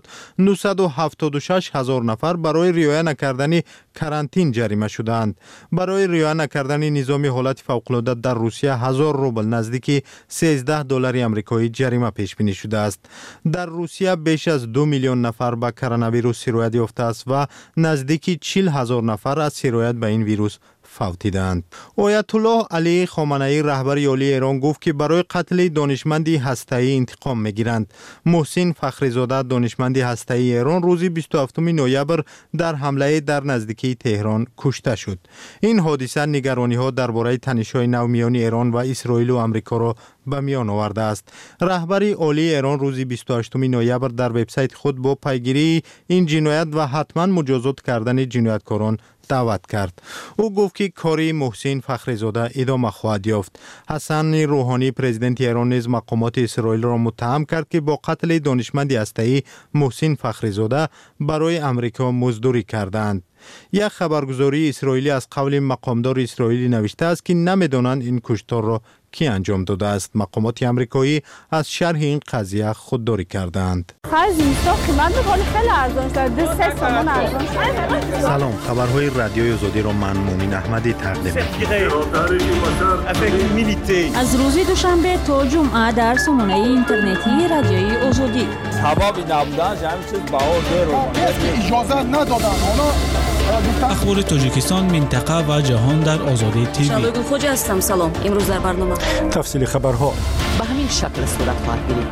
X: 976,000 نفر برای رعایت نکردن کرانتین جریمه شدند. برای رعایت نکردن نظام حالت فوق‌العاده در روسیه 1000 روبل نزدیک $13 آمریکایی جریمه پیش بینی شده است. در روسیه بیش از 2 میلیون نفر به کرونا ویروس سرایت یافته است و نزدیک 40,000 نفر از سرایت به این ویروس فوتیدند. آیت الله علی خامنه‌ای رهبر عالی ایران گفت که برای قتل دانشمندی هسته‌ای انتقام می‌گیرند. محسن فخریزاده دانشمند هسته‌ای ایران روز 27 نوامبر در حمله در نزدیکی تهران کشته شد. این حادثه نگرانی‌ها درباره تنش‌های نو میان ایران و اسرائیل و آمریکا را به میان آورده است. رهبر عالی ایران روز 28 نوامبر در وبسایت خود با پیگیری این جنایت و حتما مجازات کردن جنایتکاران دعوت کرد. او گفت که کاری محسن فخریزاده ادامه خواهد یافت. حسن روحانی پرزیدنت ایران نیز مقامات اسرائیل را متهم کرد که با قتل دانشمند هسته‌ای محسن فخریزاده برای امریکا مزدوری کردند. یک خبرگزاری اسرائیلی از قول مقامدار اسرائیلی نوشته است که نمی‌دانند این کشتار را کی انجام داده است. مقامات آمریکایی از شرح این قضیه خودداری کردند. سلام، خبرهای رادیوی آزادی را من مومن احمدی تقدیم می‌کنم.
B: از روز دوشنبه تا جمعه در سامانه اینترنتی رادیوی آزادی.
C: حبابی نبودن جمعی چیز باور اجازه ندادن.
O: اخبار تاجیکستان، منطقه و جهان در آزادی تیوی.
J: شادو خوجا هستم. سلام. امروز در برنامه
O: تفصیل خبرها
J: به همین شکل صورت خواهد گرفت.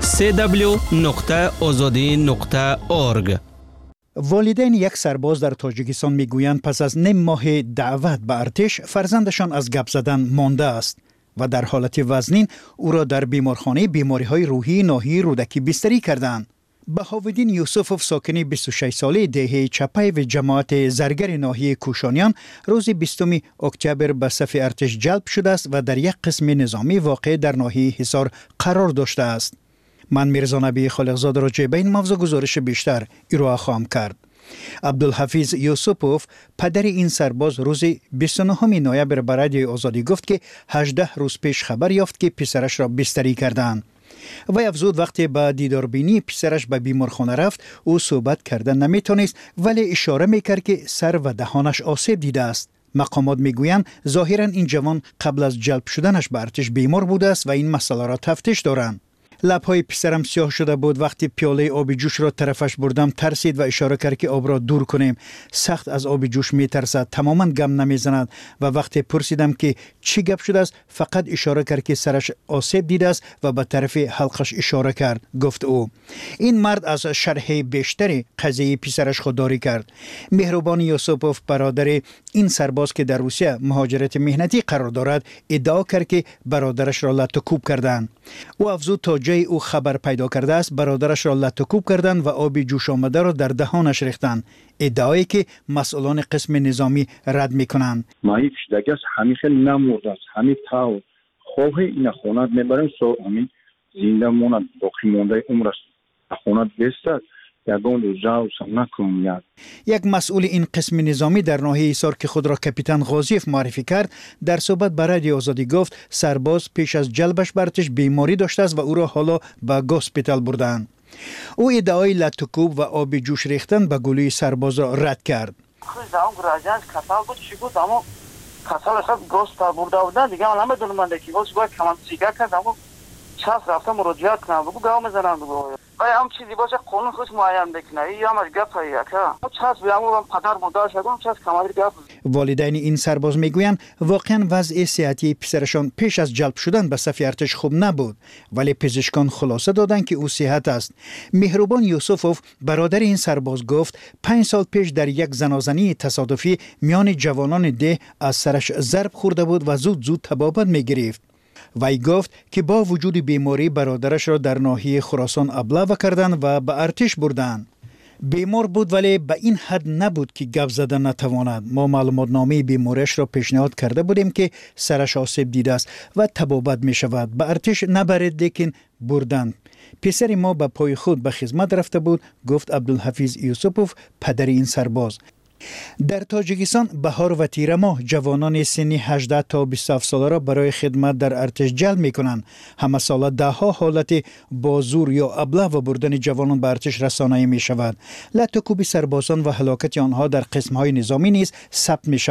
O: www.azadi.org.
A: والدین یک سرباز در تاجیکستان میگویند پس از نیم ماه دعوت به ارتش فرزندشان از گپ زدن مانده است و در حالت وزنین او را در بیمارخانه بیماری‌های روحی ناحیه رودکی بستری کردند. بهاودین یوسفوف ساکن 26 ساله دهه چپای و جماعت زرگر ناحیه کوشانیان روز 20 اکتبر به صف ارتش جلب شده است و در یک قسم نظامی واقع در ناحیه حصار قرار داشته است. من میرزا نبی خالقزاده راجع به این موضوع گزارش بیشتر ارائه خواهم کرد. عبدالحفیظ یوسفوف پدر این سرباز روز 29 نوامبر به رادیوی آزادی گفت که 18 روز پیش خبر یافت که پسرش را بستری کردند. و افزود وقتی به دیداربینی پسرش به بیمارخانه رفت او صحبت کردن نمیتونست ولی اشاره میکرد که سر و دهانش آسیب دیده است. مقامات میگویند ظاهرا این جوان قبل از جلب شدنش به ارتش بیمار بوده است و این مسئله را تفتیش دارند. لبهای پسرم سیاه شده بود. وقتی پیاله آب جوش را طرفش بردم ترسید و اشاره کرد که آب را دور کنیم. سخت از آب جوش میترسد، تماما گم نمیزند و وقتی پرسیدم که چی گپ شده است فقط اشاره کرد که سرش آسیب دیده است و به طرف حلقش اشاره کرد، گفت او. این مرد از شرح بیشتر قضیه پسرش خودداری کرد. مهربان یوسفوف برادر این سرباز که در روسیه مهاجرت مهنتی قرار دارد ادعا کرد که برادرش را لطوکوب کردند. او افزود تا جای او خبر پیدا کرده است برادرش را لطوکوب کردند و آب جوش آمده را در دهانش ریختند، ادعایی که مسئولان قسم نظامی رد میکنند.
R: مایی فشدگس همین خیلی نمورده است، همین تاو خواه این خونت میبریم سو همین زنده مونت باقی مونده عمر است خونت بستد.
A: یک مسئول این قسم نظامی در ناحیه حصار که خود را کاپیتان غازیف معرفی کرد در صحبت با رادیو آزادی گفت سرباز پیش از جلبش به ارتش بیماری داشته است و او را حالا به گوسپیتال بردند. او ادعای لطوکوب و آب جوش ریختن به گلوی سرباز را رد کرد.
S: و هم چیزی باشه قانون خودش معین بکنه یا همش گپ یا چاس بیامو پدر مادر شدم چاس کمادر گپ.
A: والدین این سرباز میگویند واقعا وضع صحتی پسرشان پیش از جلب شدن به صف ارتش خوب نبود ولی پزشکان خلاصه دادند که او صحت است. مهربان یوسفوف برادر این سرباز گفت 5 سال پیش در یک زنازنی تصادفی میان جوانان ده از سرش ضرب خورده بود و زود تبابت میگرفت. وی گفت که با وجود بیماری برادرش را در ناحیه خراسان ابلاغ کردند و به ارتش بردند. بیمار بود ولی به این حد نبود که گپ زدن نتواند. ما معلومات نامه بیماریش را پیشنهاد کرده بودیم که سرش آسیب دیده است و تبابت می شود. به ارتش نبرید لیکن بردند. پسر ما به پای خود به خدمت رفته بود، گفت عبدالحفیظ یوسفوف پدر این سرباز. در تاجیکستان بهار و تیر ماه جوانان سنی 18 تا 27 ساله را برای خدمت در ارتش جلب می‌کنند. همه ساله ده ها حالت با زور یا ابله و بردن جوانان به ارتش رسانه‌ای می‌شود. لطوکوب سربازان و هلاکت آنها در قسم‌های نظامی نیز ثبت می‌شود.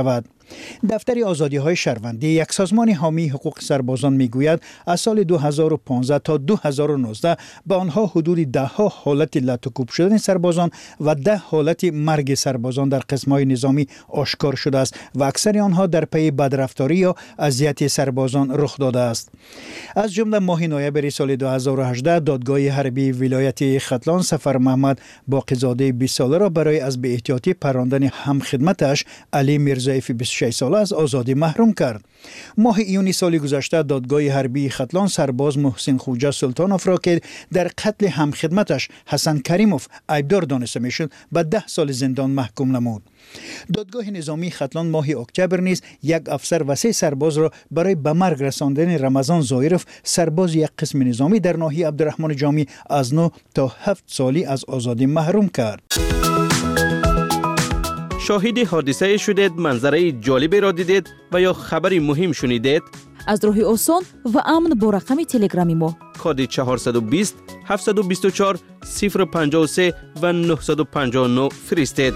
A: دفتر آزادی‌های شهروندی، یک سازمان حامی حقوق سربازان میگوید از سال 2015 تا 2019 به آنها حدود 10 حالت لطوکوب شدن سربازان و 10 حالت مرگ سربازان در قسم‌های نظامی آشکار شده است و اکثر آنها در پی بدرفتاری یا اذیت سربازان رخ داده است. از جمله ماه نوامبر سال 2018 دادگاه حربی ولایت ختلان سفر محمد باقی‌زاده 20 ساله را برای از بی احتیاطی پراندن همخدمتش علی میرزایف 26 ساله از آزادی محروم کرد. ماه ایونی سال گذشته دادگاه حربی ختلان سرباز محسن خوجه سلطانوف را که در قتل همخدمتش حسن کریموف عیبدار دانسته میشد به 10 سال زندان محکوم نمود. دادگاه نظامی ختلان ماه اکتبر نیز یک افسر و 3 سرباز را برای به مرگ رساندن رمضان زایرف سرباز یک قسم نظامی در ناحیه عبدالرحمن جامی از 9 تا 7 سالی از آزادی محروم کرد.
D: شاهد حادثه شدید، منظره جالبی را دیدید و یا خبری مهم شنیدید؟
B: از راه آسان و امن با رقم تلگرامی ما
D: کد 420 724 053 و 959 فرستید.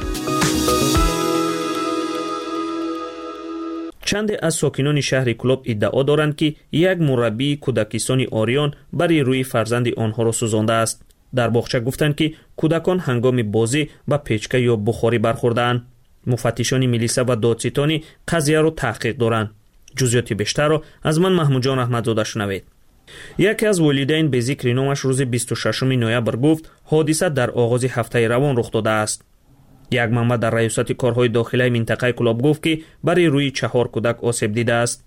D: چند از ساکنان شهر کلوب ادعا دارند که یک مربی کودکستان آریان برای روی فرزند آنها را سوزانده است. در باغچه گفتند که کودکان هنگام بازی با پیچکه یا بخاری برخوردند. مفتشان میلیسا و دادستانی قضیه را تحقیق دارند. جزئیات بیشتر را از من محمود جان احمدزاده شنوید. یکی از والدین به ذکر نامش روز 26 نوامبر گفت حادثه در آغاز هفته روان رخ داده است. یک منبع در ریاست کارهای داخلی منطقه کلاب گفت که برای روی 4 کودک آسیب دیده است.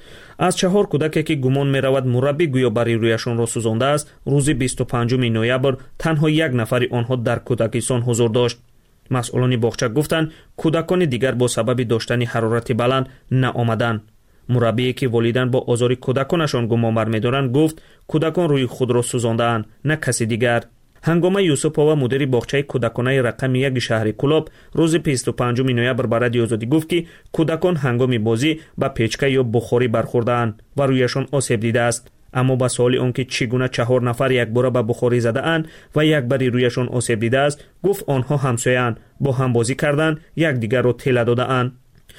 D: از 4 کودکی که گمان می رود مربی گویا برای رویشان را سوزانده است، روز 25 نوامبر تنها یک نفر آنها در کودکستان حضور داشت. مسئولان باغچه گفتند کودکان دیگر با سبب داشتن حرارت بلند نآمدند. مربی که والدین با آزار کودکانشان گمان بر می‌دارند گفت کودکان روی خود را سوزانده‌اند، نه کسی دیگر. هنگامه یوسف‌آوا مدیر باغچه کودکانه رقم 1 شهر کلاب روز 25 نوامبر به رادیو آزادی گفت که کودکان هنگام بازی با پیچکه یا بخاری برخورده‌اند و رویشان آسیب دیده است. اما با سوال آنکه چگونه 4 نفر یک بار با بخاری زده اند و یک باری رویشان آسیب دیده است، گفت آنها همسایه‌اند، با هم بازی کردند، یک دیگر را تله داده اند.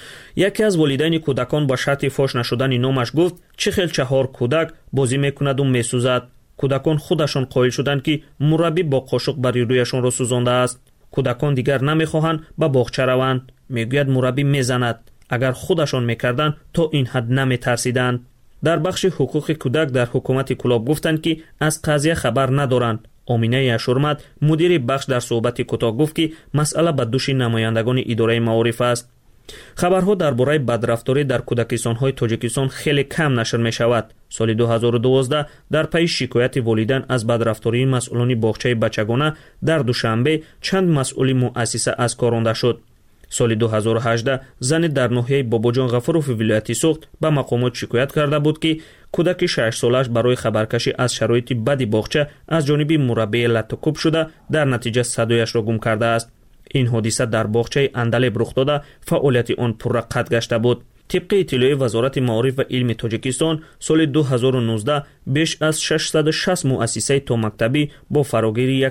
D: یکی از والدین کودکان با شرط فاش نشدن نامش گفت چه خیل 4 کودک بازی میکند و میسوزد. کودکان خودشان قائل شدند که مربی با قاشق بر رویشان را سوزانده است. کودکان دیگر نمیخواهند به باغچه روند. میگوید مربی میزند. اگر خودشان میکردند تا این حد نمیترسیدند. در بخش حقوق کودک در حکومت کلاب گفتند که از قضیه خبر ندارند. آمینه اشورمد مدیر بخش در صحبت کوتاه گفت که مسئله به دوش نمایندگان اداره معارف است. خبرها درباره بدرفتاری در کودکستان‌های تاجیکستان خیلی کم نشر می‌شود. سال 2012 در پی شکایت والدین از بدرفتاری مسئولان باغچه بچگانه در دوشنبه چند مسئول مؤسسه از کار رانده شد. سال 2018 زن در ناحیه باباجان غفوروف ولایت سوخت به مقامات شکایت کرده بود که کودک 6 سالش برای خبرکشی از شرایط بد باغچه از جانب مربی لطوکوب شده در نتیجه صدایش را گم کرده است. این حادثه در باغچه اندلب رخ داده فعالیت آن پررقت گشته بود. طبق اطلاع وزارت معارف و علم تاجیکستان سال 2019 بیش از 660 مؤسسه تا مکتبی با فراگیری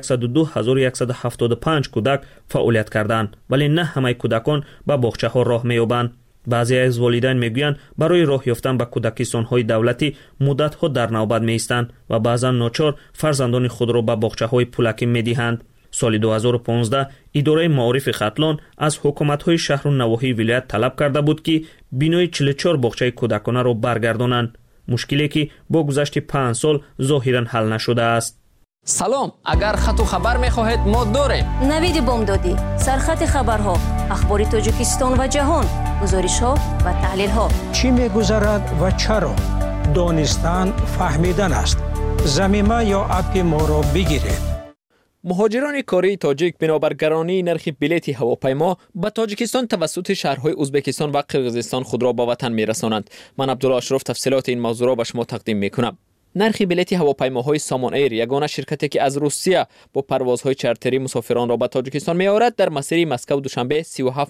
D: 102175 کودک فعالیت کردند، ولی نه همه کودکان به باغچه ها راه می‌یابند. بعضی از والدین میگویند برای راه یافتن به کودکستان های دولتی مدت ها در نوبت می‌ایستند و بعضا ناچار فرزندان خود را به باغچه های پولکی می‌دهند. سال 2015 اداره معارف ختلان از حکومت‌های شهر و نواحی ولایت طلب کرده بود که بینای 44 باغچه کودکانه را برگردانند. مشکلی که با گذشت 5 سال ظاهراً حل نشده است.
K: سلام، اگر خط و خبر می‌خواهید ما داریم.
J: نوید بامدادی، سرخط خبرها، اخبار تاجیکستان و جهان، گزارش‌ها و تحلیل‌ها.
F: چی می‌گذرد و چرا؟ دانستن فهمیدن است. ضمیمه یا اپ ما را بگیرید.
K: مهاجران کاری تاجیک بنابر گرانی نرخ بلیط هواپیما به تاجیکستان توسط شهرهای ازبکستان و قرقیزستان خود را به وطن می‌رسانند. من عبدالله اشرف تفصیلات این موضوع را به شما تقدیم می‌کنم. نرخ بلیط هواپیماهای سامان ایر، یگانه شرکتی که از روسیه با پروازهای چارتری مسافران را به تاجیکستان می‌آورد، در مسیر مسکو دوشنبه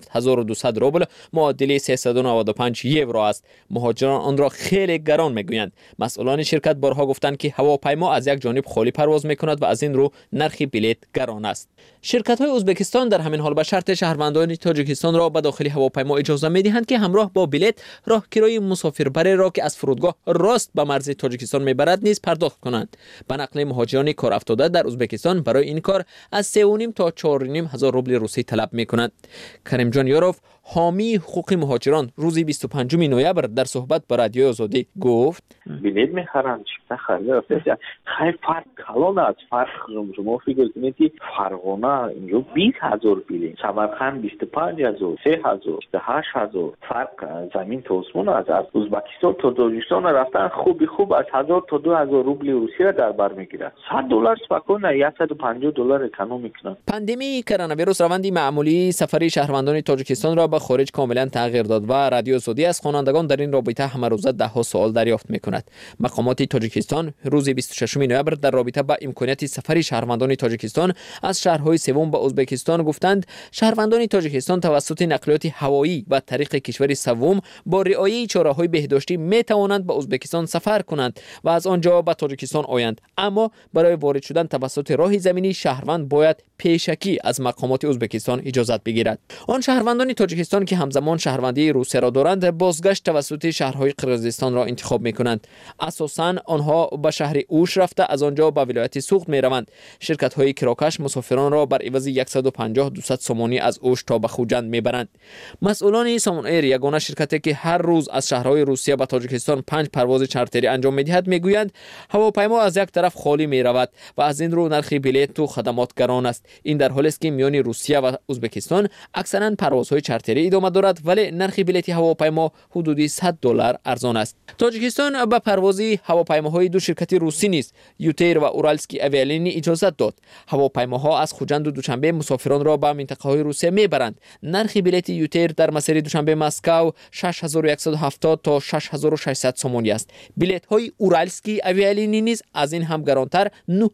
K: 37200 روبل معادل 395 یورو است. مهاجران آن را خیلی گران میگویند. مسئولان شرکت بارها گفتند که هواپیما از یک جانب خالی پرواز میکند و از این رو نرخ بلیط گران است. شرکت‌های ازبکستان در همین حال به شرط شهروندان تاجیکستان را به داخل هواپیما اجازه می‌دهند که همراه با بلیط راهگیری مسافربری را که از فرودگاه راست به مرز تاجیکستان میبرد نیز پرداخت کنند. به نقل مهاجران کار افتاده در ازبکستان برای این کار از 3.5 تا 4.5 هزار روبل روسی طلب می‌کنند. کریم جان یاروف، حامی حقوق مهاجران، روز 25 نوامبر در صحبت با رادیو آزادی گفت:
G: بلیط می‌خرند چه خرید خیلی فرق کلان است. فرق شما فکر کنید فرغانه اینجا 20000 بلیط، سمرقند 25000، 3000، 28000 فرق زمین تا آسمان است. از ازبکستان تا تاجیکستان رفتن خوب از 1000 تا 2000 روبل روسی را در بر میگیرد. $100 فکر 150 دلار اکونومی کنند.
K: پاندمی کرونا ویروس روند معمولی سفری شهروندان تاجیکستان را به خارج کاملا تغییر داد و رادیو آزادی از خوانندگان در این رابطه همه روزه ده سوال دریافت میکند. مقامات تاجیکستان روز 26 نوامبر در رابطه با امکانیت سفری شهروندان تاجیکستان از شهرهای سوم به ازبکستان گفتند شهروندان تاجیکستان توسط نقلیات هوایی و طریق کشور سوم با رعایت چاره‌های بهداشتی می توانند به ازبکستان سفر کنند و از آنجا به تاجیکستان آیند، اما برای وارد شدن توسط راه زمینی شهروند باید پیشکی از مقامات ازبکستان اجازه بگیرد. آن شهروندان تاجیکستان که همزمان شهروندی روسیه را دارند بازگشت توسط شهرهای قرقیزستان را انتخاب می‌کنند. اساساً آنها به شهر اوش رفته از آنجا به ولایت سوخت می‌روند. شرکت‌های کراکش مسافران را بر عوض 150-200 سومانی از اوش تا به خوجند می‌برند. مسئولان سامان ایر، یگانه شرکتی که هر روز از شهرهای روسیه به تاجیکستان 5 پرواز چارتری انجام می‌دهد، می‌گویند هواپیما از یک طرف خالی می‌رود و از این رو نرخ بلیط و خدمات گران است. این در حالی است که میان روسیه و ازبکستان اکثرا پروازهای چارتری ادامه دارد، ولی نرخ بلیط هواپیما حدودی $100 ارزان است. تاجیکستان به پرواز هواپیماهای دو شرکت روسی نیز یوتیر و اورالسکی اویالینی اجازه داد. هواپیماها از خوجند و دوشنبه مسافران را به منطقه‌های روسیه میبرند. نرخ بلیط یوتیر در مسیر دوشنبه مسکو 6170 تا 6600 سومانی است. بلیط‌های اورالسکی اویالینی نیز از این هم گرانتر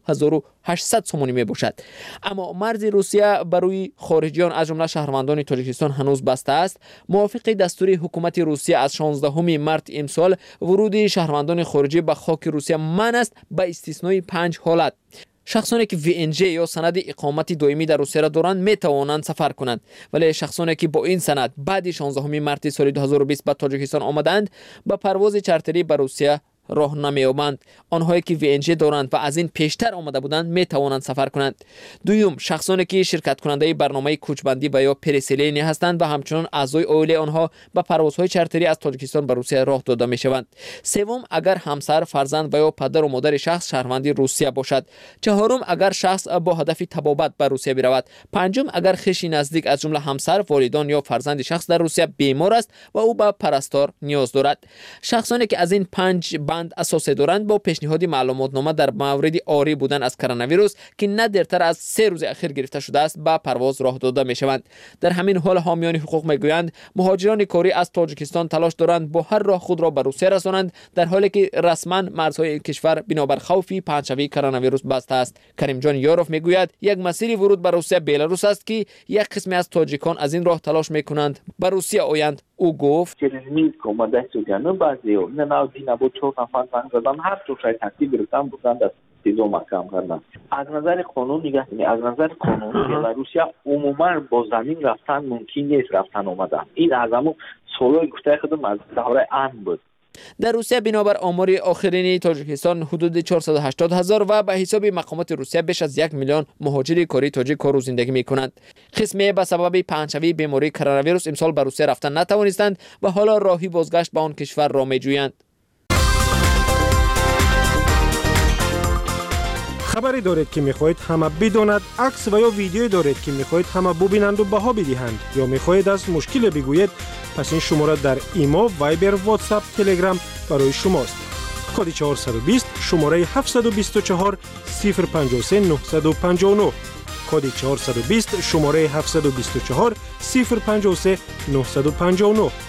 K: 9800 سومانی میباشد. اما مرز روسیه برای خارجیان از جمله شهروندان تاجیکستان هنوز بسته است. موافق دستور حکومت روسیه از 16 مارس امسال ورود شهروندان خارجی به خاک روسیه منع است به استثنای 5 حالت. شخصانی که VNG یا سند اقامت دائمی در روسیه را دارند می توانند سفر کنند، ولی شخصانی که با این سند بعد 16 مارس سال 2020 به تاجیکستان آمدند با پرواز چارتری به روسیه راه نمی‌یابند. آنهایی که VNG دارند و از این پیشتر آمده بودند می توانند سفر کنند. دوم، شخصانی که شرکت کننده برنامه کوچبندی و یا پرسیلینی هستند و همچنان اعضای عائله آنها به پروازهای چارتری از تاجیکستان به روسیه راه داده می‌شوند. سوم، اگر همسر، فرزند و یا پدر و مادر شخص شهروندی روسیه باشد. چهارم، اگر شخص با هدف تبابت به روسیه برود. پنجم، اگر خویش نزدیک از جمله همسر، والدان یا فرزند شخص در روسیه بیمار است و او به پرستار نیاز دارد. شخصانی که از این 5 بند اساسی دارند با پیشنهاد معلوماتنامه در مورد آری بودن از کرونا ویروس که نه دیرتر از 3 روز اخیر گرفته شده است به پرواز راه داده میشوند. در همین حال حامیان حقوق میگویند مهاجران کاری از تاجیکستان تلاش دارند با هر راه خود را به روسیه رسانند، در حالی که رسما مرزهای کشور بنابر خوف پنجشنبه کرونا ویروس بسته است. کریم جان یاروف میگوید یک مسیر ورود به روسیه بیلاروس است که یک قسمی از تاجیکان از این راه تلاش میکنند به روسیه آیند. او گفت
G: هر طور شاید تکلیف گرفتن بودند از تیزو محکم کردن. از نظر قانون نگاه کنید، از نظر قانونی بلاروسیه عموما با زمین رفتن ممکن نیست، رفتن آمدن. این از همون سالهای گفته خودم از دوره امن بود.
K: در روسیه بنابر آمار آخرین تاجیکستان حدود 480,000 و به حساب مقامات روسیه بیش از 1 میلیون مهاجر کاری تاجیک کار و زندگی میکنند. قسمی به سبب پنجشنبه بیماری کرونا ویروس امسال به روسیه رفتن نتوانستند و حالا راهی بازگشت به آن کشور را میجویند.
H: خبری دارید که میخواهید همه بداند، عکس و یا ویدیویی دارید که میخواهید همه ببینند و بها بدهند، یا میخواهید از مشکل بگویید، پس این شماره در ایما، وایبر، واتساپ، تلگرام برای شماست. کد 420 شماره 724 053 959. کد 420 شماره 724 053 959.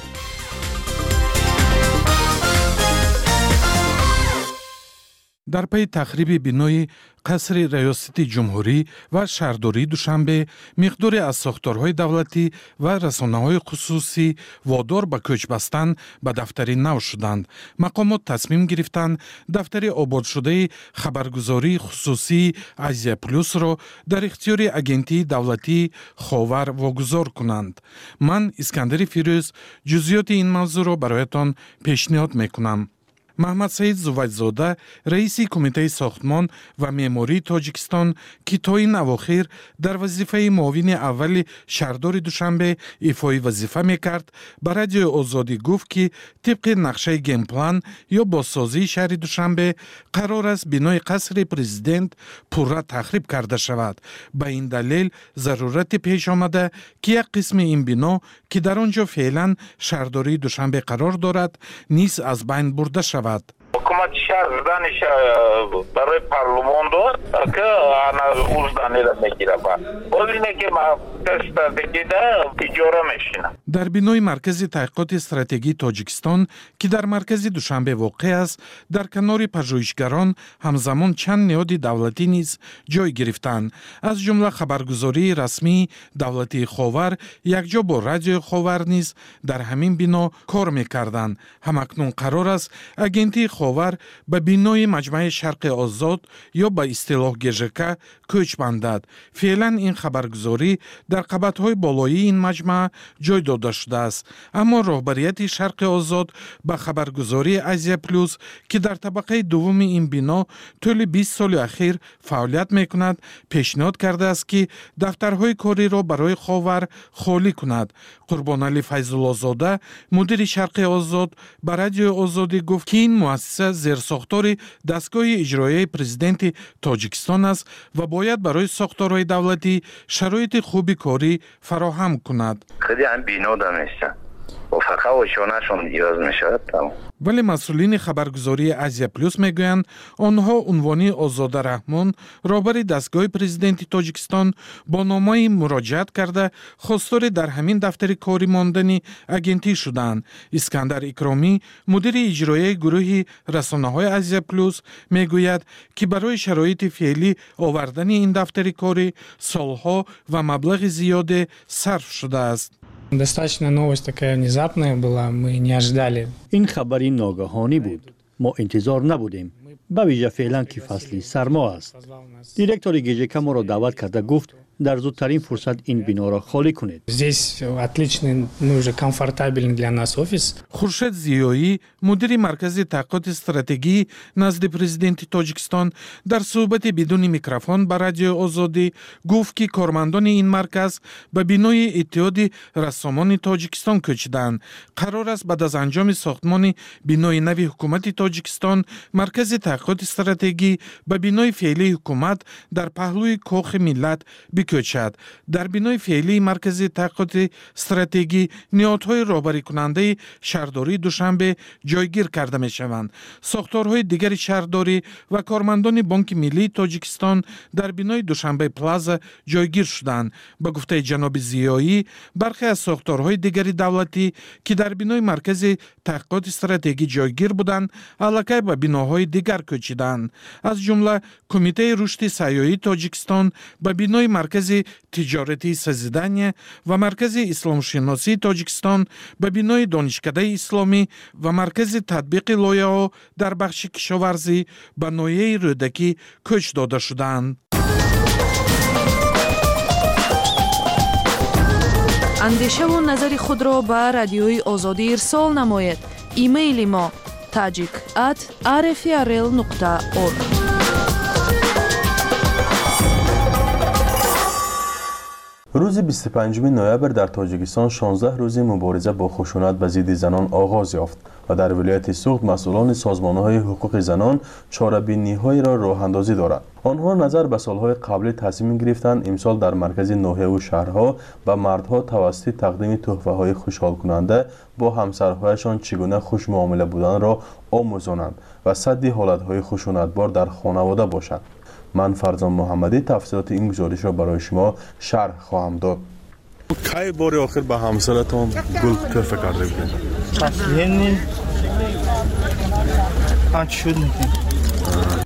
I: در پی تخریب بینای قصر ریاست جمهوری و شهرداری دوشنبه مقداری از ساختارهای دولتی و رسانه‌های خصوصی وادار به کوچ بستن به دفتری نو شدند. مقامات تصمیم گرفتند دفتری آباد شده خبرگزاری خصوصی آزیا پلوس را در اختیار اگنتی دولتی خاور واگذار کنند. من اسکندر فیروز جزئیات این موضوع را برایتان پیشنهاد میکنم. محمد سعید زویدزاده رئیس کمیته ساختمان و معماری تاجیکستان که تا این اواخر در وظیفه معاون اول شهردار دوشنبه ایفای وظیفه میکرد به رادیو آزادی گفت که طبق نقشه گیم پلان یا بازسازی شهر دوشنبه قرار است بینای قصر پرزیدنت پورا تخریب کرده شود. به این دلیل ضرورت پیش آمده که یک قسم این بنا که در آنجا فعلا شهرداری دوشنبه قرار دارد نیز از بین برده شود.
L: حکومت شهر زدنش برای پارلمان داد که آن اوز دانیل میگیره باز اینه که استراتژی تجاره میشینه.
I: در بینای مرکز تحقیقات استراتژی تاجیکستان که در مرکز دوشنبه واقع است در کنار پژوهشگران همزمان چند نهاد دولتی نیز جای گرفتند از جمله خبرگزاری رسمی دولتی خاور یکجا با رادیو خاور نیز در همین بنا کار میکردند. همکنون قرار است اگنتی خاور به بینای مجمع شرق آزاد یا به اصطلاح گژک کوچ بندد. فعلا این خبرگزاری در قبطهای بالایی این مجمع جای داده شده است، اما رهبریت شرق آزاد به خبرگزاری آزیا پلوس که در طبقه دوم این بنا طول 20 سال اخیر فعالیت میکند پیشنهاد کرده است که دفترهای کاری را برای خاور خالی کند. قربانعلی فیض‌الله زاده مدیر شرق آزاد به رادیو آزادی گفت که این مؤسسه زیر ساختار دستگاه اجرایی پرزیدنت تاجیکستان است و باید برای ساختارهای دولتی شرایط خوبی کاری فراهم کند.
L: خیلی هم بینوده میشن و فقط وشانهشون نیاز میشد.
I: ولی مسئولین خبرگزاری آزیا پلوس میگویند آنها عنوانی آزاده رحمان رهبر دستگاه پرزیدنت تاجیکستان با نامه مراجعت کرده خواستار در همین دفتر کاری ماندنی اگنتی شدند. اسکندر اکرامی مدیر اجرایی گروه رسانه‌های آزیا پلوس میگوید که برای شرایط فعلی آوردن این دفتر کاری سالها و مبلغ زیاد صرف شده است.
T: Достаточно новость такая внезапная была, мы не ожидали.
V: این خبری ناگهانی بود. ما انتظار نبودیم. به ویژه فعلا که فصل سرما است. دیرکتور گژک ما را دعوت کرده گفت در زودترین فرصت این بنا را خالی کنید.
T: Здесь отличный, ну уже комфортабельный для нас офис.
I: خورشید زیایی مدیر مرکز تحقیقات استراتژی نزد پرزیدنت تاجیکستان در صحبت بدون میکروفون با رادیو آزادی گفت که کارمندان این مرکز به بینای اتحاد رسامان تاجیکستان کوچیدند. قرار است بعد از انجام ساختمان بینای نوی حکومت تاجیکستان مرکز تحقیقات استراتژی به بینای فعلی حکومت در پهلوی کاخ ملت بکوچد. در بینای فعلی مرکز تحقیقات استراتژی نهادهای راهبری کننده شهرداری دوشنبه جایگیر کرده می شوند. ساختارهای دیگر شهرداری و کارمندان بانک ملی تاجیکستان در بینای دوشنبه پلازا جایگیر شدند. به گفته جناب زیایی برخی از ساختارهای دیگر دولتی که در بینای مرکز تحقیقات استراتژی جایگیر بودند الکی به بناهای دیگر کوچیدند. از جمله کمیته رشد سیاحی تاجیکستان به بینای مرکز تجارتی سزیدنی و مرکز اسلام شناسی تاجیکستان به بینای دانشکده اسلامی و مرکز تطبیق لایحه‌ها در بخش کشاورزی به ناحیه رودکی کوچ داده شدند.
Q: اندیشه و نظر خود را به رادیوی آزادی ارسال نمایید. ایمیل ما tajik@rfrl.org.
U: روز 25 نوامبر در تاجیکستان 16 روز مبارزه با خشونت به ضد زنان آغاز یافت و در ولایت سوخت مسئولان سازمان‌های حقوق زنان چاره‌بینی‌هایی را راه‌اندازی دارند. آنها نظر به سالهای قبل تصمیم گرفتند امسال در مرکز ناحیه و شهرها و مردها توسط تقدیم تحفه‌های خوشحال کننده با همسرهایشان چگونه خوش معامله بودن را آموزانند و سد حالت‌های خشونتبار در خانواده باشند. من فرزان محمدی تفصیلات این گزارش را برای شما شرح خواهم داد. کی بار آخر به همسرتان گل تحفه کرده بودید؟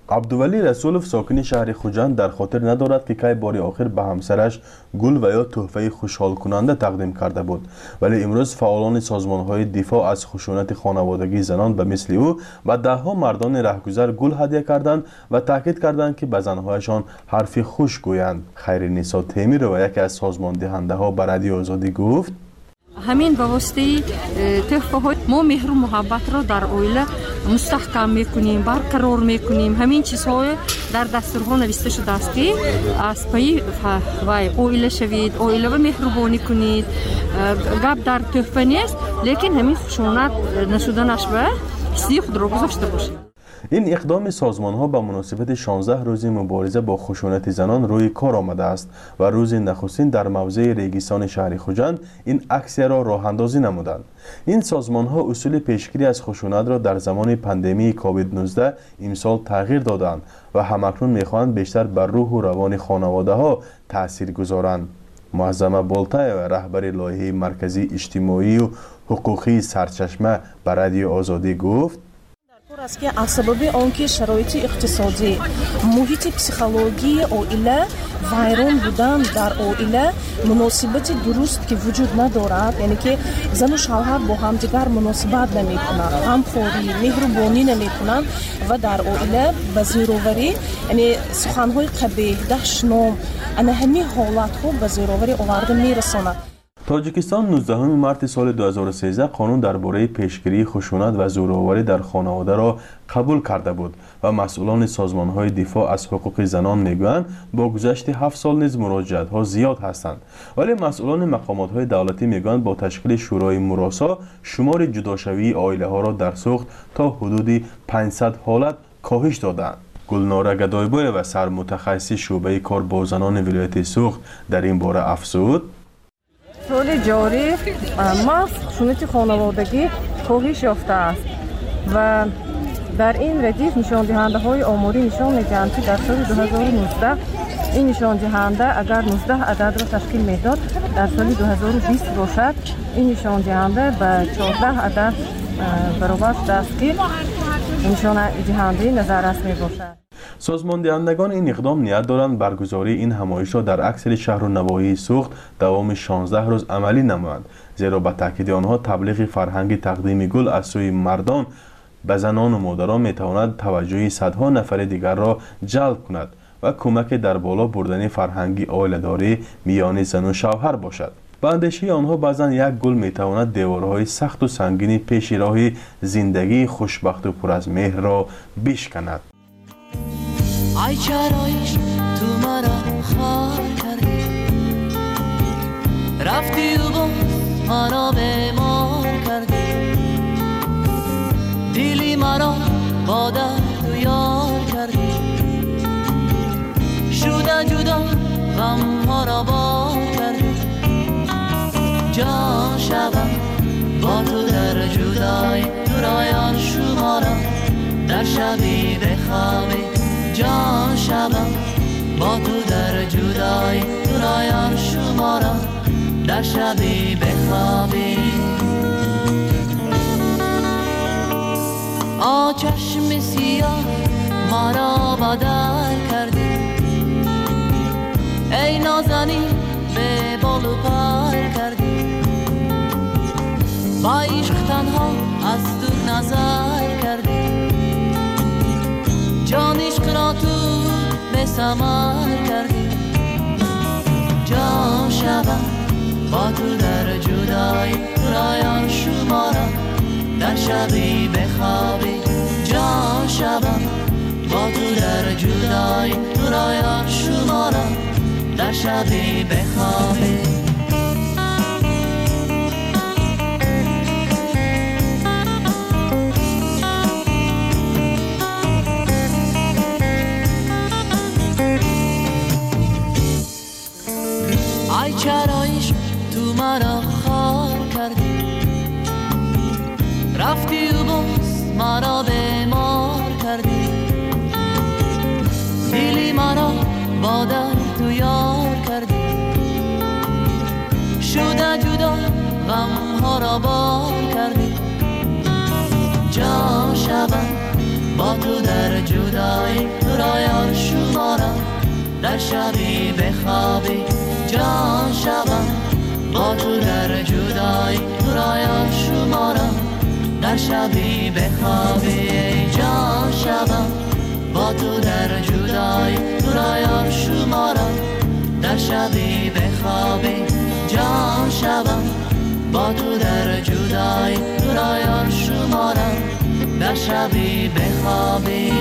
U: عبدولی رسولوف ساکن شهر خوجند در خاطر ندارد که کی بار آخر به همسرش گل و یا تحفه خوشحال کننده تقدیم کرده بود، ولی امروز فعالان سازمان‌های دفاع از خشونت خانوادگی زنان به مثل او و ده‌ها مردان رهگذر گل هدیه کردند و تاکید کردند که به زنهایشان حرف خوش گویند. خیرنسا تیمیر و یکی از سازمان دهنده‌ها به رادیو آزادی گفت:
E: همین به واسطه تحفه های ما مهر و محبت را در عائله مستحکم میکنیم، برقرار میکنیم. همین چیزها در دستورها نوشته شده است که از پای عائله شوید، عائله و مهربانی کنید. گپ در تحفه نیست، لیکن همین خشونت نشدنش به حسی خود را گذاشته باشید.
U: این اقدام سازمان ها به مناسبت 16 روز مبارزه با خشونت زنان روی کار آمده است و روز نخستین در موضع ریگستان شهر خوجند این اکسیه را راه اندازی نمودند. این سازمان ها اصول پیشگیری از خشونت را در زمان پاندمی کووید 19 امسال تغییر دادند و همکنون میخواهند بیشتر بر روح و روان خانواده ها تاثیر گذارند. معظمه بولتایو رهبر لایحه مرکزی اجتماعی و حقوقی سرچشمه به رادیو آزادی گفت:
M: است که از سبب آنکه شرایط اقتصادی، محیط پسیخولوژی عائله، ویران بودن در عائله، مناسبت درست که وجود ندارد، یعنی که زن و شوهر با همدیگر مناسبت نمی‌کنند، همکاری، مهربانی نمی‌کنند و در عائله به زیرآوری، یعنی سخن‌های قبیح، دشنام، همین حالت‌ها به زیرآوری آورده می‌رساند.
U: تاجیکستان 19 مارس سال 2013 قانون درباره پیشگیری خشونت و زورآوری در خانواده را قبول کرده بود و مسئولان سازمان‌های دفاع از حقوق زنان میگویند با گذشت 7 سال نیز مراجعت‌ها زیاد هستند، ولی مسئولان مقامات‌های دولتی میگویند با تشکیل شورای مراسا شمار جداشوی عائله‌ها را در سوخت تا حدود 500 حالت کاهش دادند. گلناره گدایبای و سرمتخصص شعبه کار با زنان ولایت سوخت در این باره افزود:
E: سال جاری محض خشونت خانوادگی کاهش یافته است و در این ردیف نشان دهنده های آماری نشان می‌دهند که در سال 2019 این نشان دهنده اگر 19 عدد را تشکیل میداد، در سال 2020 باشد این نشان دهنده به 14 عدد برابر شده است که نشان دهنده نظر رسمی باشد.
U: سازمان دهندگان این اقدام نیت دارند برگزاری این همایش را در اکثر شهر و نواحی سوخت دوام 16 روز عملی نمایند، زیرا به تاکید آنها تبلیغ فرهنگ تقدیم گل از سوی مردان به زنان و مادران میتواند توجه صدها نفر دیگر را جلب کند و کمک در بالا بردن فرهنگی عائله‌داری میان زن و شوهر باشد. به اندیشه آنها بعضا یک گل میتواند دیوارهای سخت و سنگین پیش راه زندگی خوشبخت و پر از مهر را بشکند.
N: ای چرایش تو مرا خار کردی، رفتی و باز مرا بیمار کردی، دلی مرا با درد و یار کردی، شده جدا غم ها را بار کردی، جان شبم با تو در جدای تو رایان شمارم در شبی بخوابی، جان شبم با تو در جدای تو رایان شمارم در شبی بخوابی. چشم سیاه مرا بدل کردی، ای نازنین به بال و پر کردی، با عشق تنها از تو نظر کردی، جان عشق را تو به ثمر کردی، جان شبم با تو در جدای رایان شمارم در شبی بخوابی، جان شبم با تو در جدای رایان شمارم در شبی بخوابی. ای چرایش تو مرا خار کردی، رفتی و باز مرا بیمار کردی، دلی مرا با درد و یار کردی، شده جدا غم ها را بار کردی، جان شبم با تو در جدایی تو را یار شمارم در شبی بخوابی جان شبم با تو در جدایی تو را یار شمارم در شبی بخوابی جان شبم با تو در جدایی تو را یار شمارم در شبی بخوابی جان شبم با تو در جدایی تو را یار شمارم در شبی بخوابی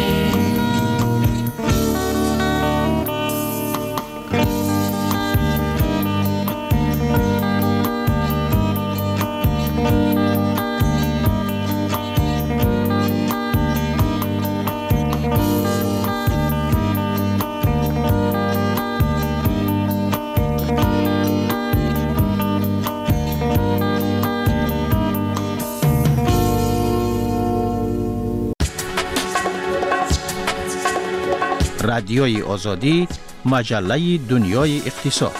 C: رادیوی آزادی، مجله دنیای اقتصاد.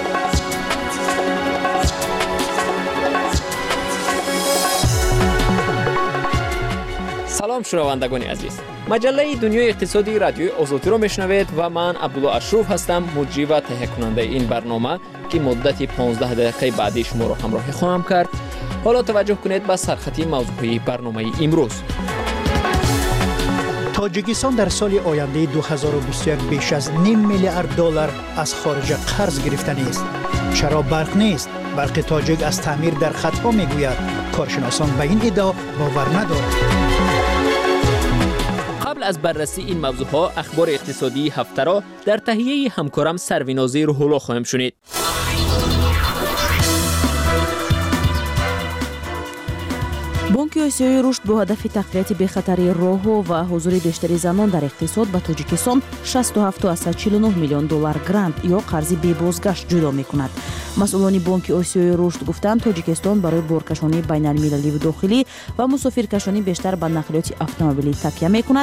K: سلام شنوندگان عزیز. مجله دنیای اقتصادی رادیوی آزادی را میشنوید و من عبدالله اشرف هستم، مجری و تهیه کننده این برنامه که مدت 15 دقیقه بعدی شما را همراهی خواهم کرد. حالا توجه کنید به سرخطی موضوعی برنامه امروز.
A: تاجیکستان در سال آینده 2021 بیش از $0.5 میلیارد از خارج قرض گرفته است. چرا برق نیست؟ برق تاجیک از تعمیر در خطا میگوید. کارشناسان به این ادعا باور ندارند.
K: قبل از بررسی این موضوعها اخبار اقتصادی هفته را در تهیه همکارم سروینازی روح‌الله خواهیم شنید.
B: بانک آسیایی رشد با هدف تقویت بی‌خطری راه‌ها و حضور بیشتری زنان در اقتصاد به تاجیکستان $67.49 میلیون گرانت یا قرض بی بازگشت جدا می‌کند. مسئولان بانک آسیایی رشد گفتند تاجیکستان برای بارکشانی بین‌المللی و داخلی و مسافرکشانی بیشتر به نقلیات اتومبیلی تکیه می‌کند